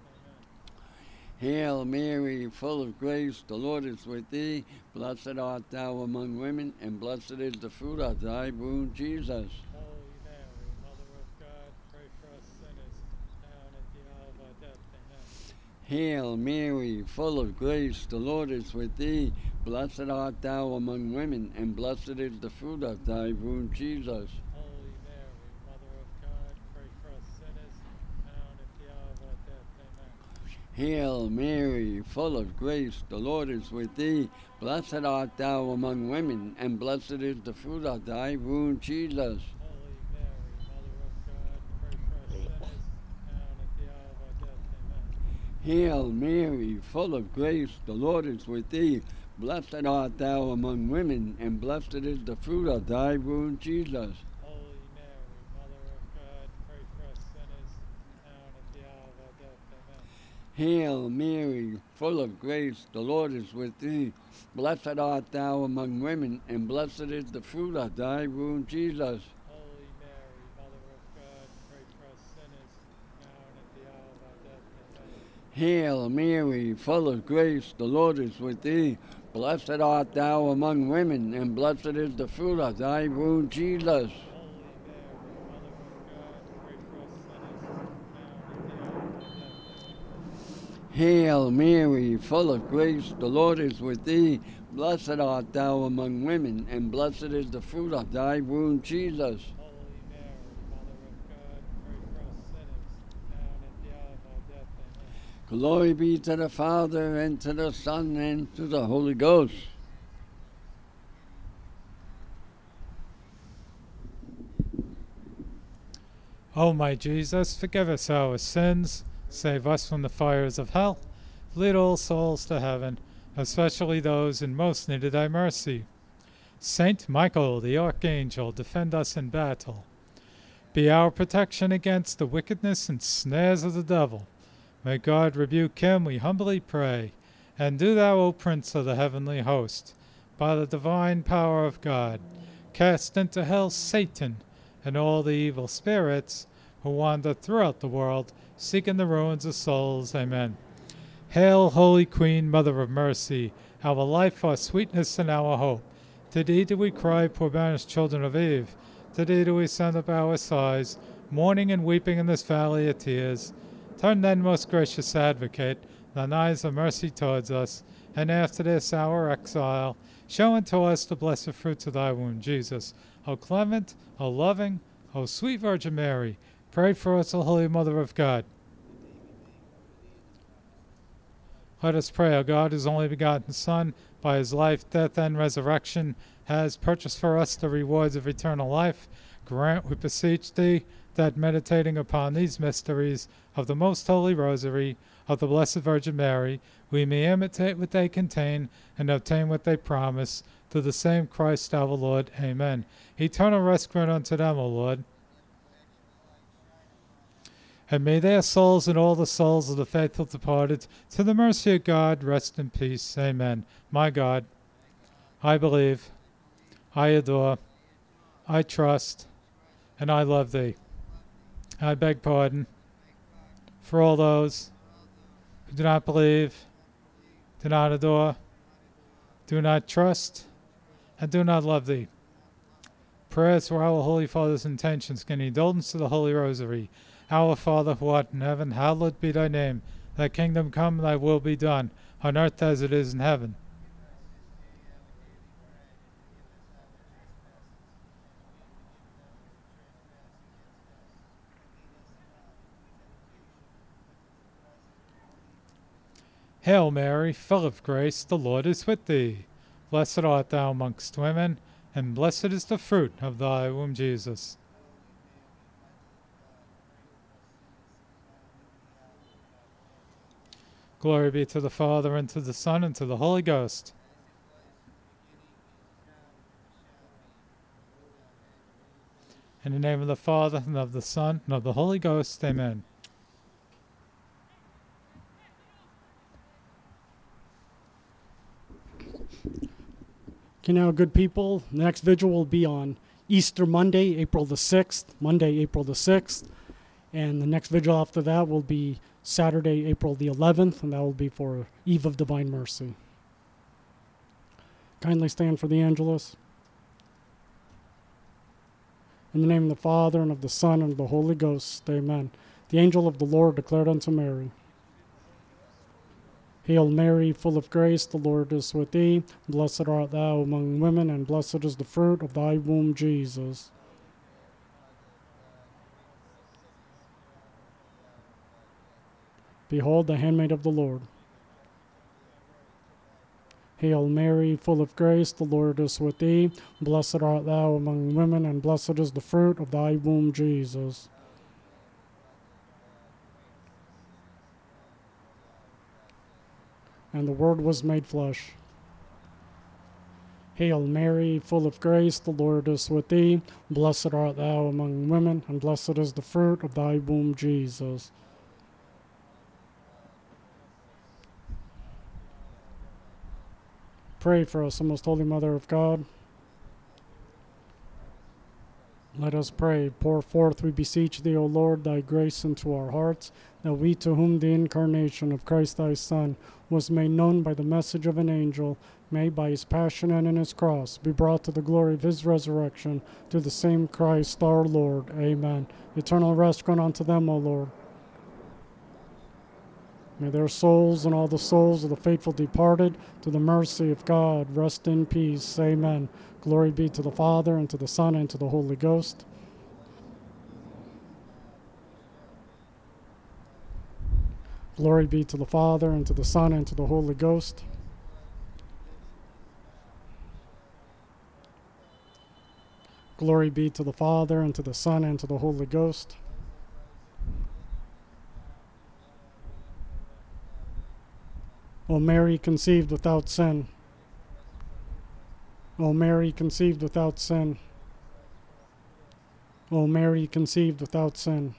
Amen. Hail Mary, full of grace, the Lord is with thee. Blessed art thou among women, and blessed is the fruit of thy womb, Jesus. Holy Mary, Mother of God, pray for us sinners, now and at the hour of our death. Amen. Hail Mary, full of grace, the Lord is with thee. Blessed art thou among women, and blessed is the fruit of thy womb, Jesus. Holy Mary, Mother of God, pray for us sinners, now and at the hour of our death. Amen. Hail Mary, full of grace, the Lord is with thee. Blessed art thou among women, and blessed is the fruit of thy womb, Jesus. Holy Mary, Mother of God, pray for us sinners, now and at the hour of our death. Amen. Hail Mary, full of grace, the Lord is with thee. Blessed art thou among women, and blessed is the fruit of thy womb, Jesus. Holy Mary, Mother of God, pray for us sinners, now and at the hour of our death. Amen. Hail Mary, full of grace, the Lord is with thee. Blessed art thou among women, and blessed is the fruit of thy womb, Jesus. Holy Mary, Mother of God, pray for us sinners, now and at the hour of our death. Amen. Hail Mary, full of grace, the Lord is with thee. Blessed art thou among women, and blessed is the fruit of thy womb, Jesus. Holy Mary, Mother of God, pray for us sinners, now and at the hour of our death. Amen. Hail Mary, full of grace, the Lord is with thee. Blessed art thou among women, and blessed is the fruit of thy womb, Jesus. Holy Mary, Mother of God, pray for us sinners, now and at the hour of our death. Amen. Glory be to the Father, and to the Son, and to the Holy Ghost. O my Jesus, forgive us our sins, save us from the fires of hell, lead all souls to heaven, especially those in most need of thy mercy. Saint Michael, the Archangel, defend us in battle. Be our protection against the wickedness and snares of the devil. May God rebuke him, we humbly pray. And do thou, O Prince of the heavenly host, by the divine power of God, cast into hell Satan and all the evil spirits who wander throughout the world, seeking the ruins of souls. Amen. Hail, Holy Queen, Mother of Mercy, our life, our sweetness, and our hope. To thee do we cry, poor banished children of Eve. To thee do we send up our sighs, mourning and weeping in this valley of tears. Turn then, most gracious Advocate, thine eyes of mercy towards us, and after this our exile, show unto us the blessed fruits of thy womb, Jesus. O clement, O loving, O sweet Virgin Mary, pray for us, O Holy Mother of God. Let us pray, O God, whose only begotten Son, by his life, death, and resurrection, has purchased for us the rewards of eternal life. Grant, we beseech thee, that meditating upon these mysteries of the most holy Rosary of the Blessed Virgin Mary, we may imitate what they contain and obtain what they promise, through the same Christ our Lord. Amen. Eternal rest grant unto them, O Lord. And may their souls and all the souls of the faithful departed, to the mercy of God, rest in peace. Amen. My God, I believe, I adore, I trust, and I love thee. I beg pardon for all those who do not believe, do not adore, do not trust, and do not love thee. Prayers for our Holy Father's intentions, and indulgence to the Holy Rosary. Our Father, who art in heaven, hallowed be thy name. Thy kingdom come, thy will be done, on earth as it is in heaven. Hail Mary, full of grace, the Lord is with thee. Blessed art thou amongst women, and blessed is the fruit of thy womb, Jesus. Glory be to the Father, and to the Son, and to the Holy Ghost. In the name of the Father, and of the Son, and of the Holy Ghost. Amen. Okay, now, good people, the next vigil will be on Easter Monday, April the 6th, Monday, April the 6th. And the next vigil after that will be Saturday, April the 11th, and that will be for Eve of Divine Mercy. Kindly stand for the Angelus. In the name of the Father, and of the Son, and of the Holy Ghost. Amen. The angel of the Lord declared unto Mary, Hail Mary, full of grace, the Lord is with thee. Blessed art thou among women, and blessed is the fruit of thy womb, Jesus. Behold the handmaid of the Lord. Hail Mary, full of grace, the Lord is with thee. Blessed art thou among women, and blessed is the fruit of thy womb, Jesus. And the Word was made flesh. Hail Mary, full of grace, the Lord is with thee. Blessed art thou among women, and blessed is the fruit of thy womb, Jesus. Pray for us, O most holy Mother of God. Let us pray. Pour forth, we beseech thee, O Lord, thy grace into our hearts, that we, to whom the incarnation of Christ thy Son was made known by the message of an angel, may by his passion and in his cross be brought to the glory of his resurrection, through the same Christ our Lord. Amen. Eternal rest grant unto them, O Lord. May their souls and all the souls of the faithful departed, to the mercy of God, rest in peace. Amen. Glory be to the Father, and to the Son, and to the Holy Ghost. Glory be to the Father, and to the Son, and to the Holy Ghost. Glory be to the Father, and to the Son, and to the Holy Ghost. O Mary, conceived without sin. O Mary, conceived without sin. O Mary, conceived without sin.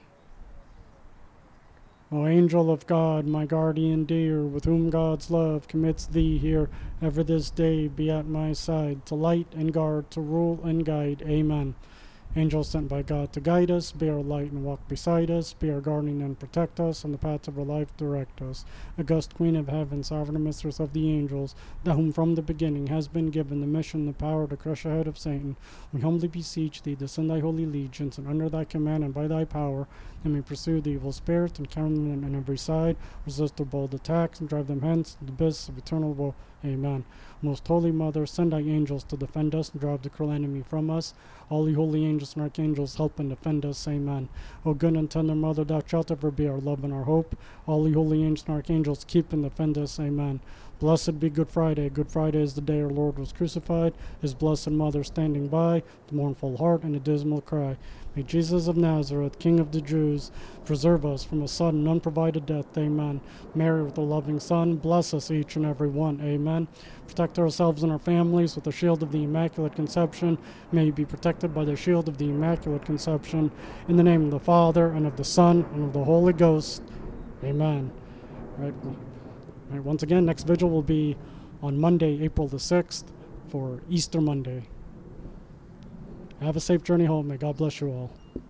O angel of God, my guardian dear, with whom God's love commits thee here, ever this day be at my side, to light and guard, to rule and guide. Amen. Angels sent by God to guide us, be our light and walk beside us, be our guardian and protect us, on the paths of our life direct us. August Queen of Heaven, sovereign mistress of the angels, thou whom from the beginning has been given the mission, the power to crush the head of Satan, we humbly beseech thee to send thy holy legions, and under thy command and by thy power, they may pursue the evil spirits and counter them on every side, resist their bold attacks, and drive them hence to the abyss of eternal woe. Amen. Most Holy Mother, send thy angels to defend us and drive the cruel enemy from us. All ye holy angels and archangels, help and defend us. Amen. O good and tender Mother, thou shalt ever be our love and our hope. All ye holy angels and archangels, keep and defend us. Amen. Blessed be Good Friday. Good Friday is the day our Lord was crucified, his blessed Mother standing by, the mournful heart and a dismal cry. May Jesus of Nazareth, King of the Jews, preserve us from a sudden, unprovided death. Amen. Mary, with the loving Son, bless us each and every one. Amen. Protect ourselves and our families with the shield of the Immaculate Conception. May you be protected by the shield of the Immaculate Conception. In the name of the Father, and of the Son, and of the Holy Ghost. Amen. All right, once again, next vigil will be on Monday, April the 6th, for Easter Monday. Have a safe journey home. May God bless you all.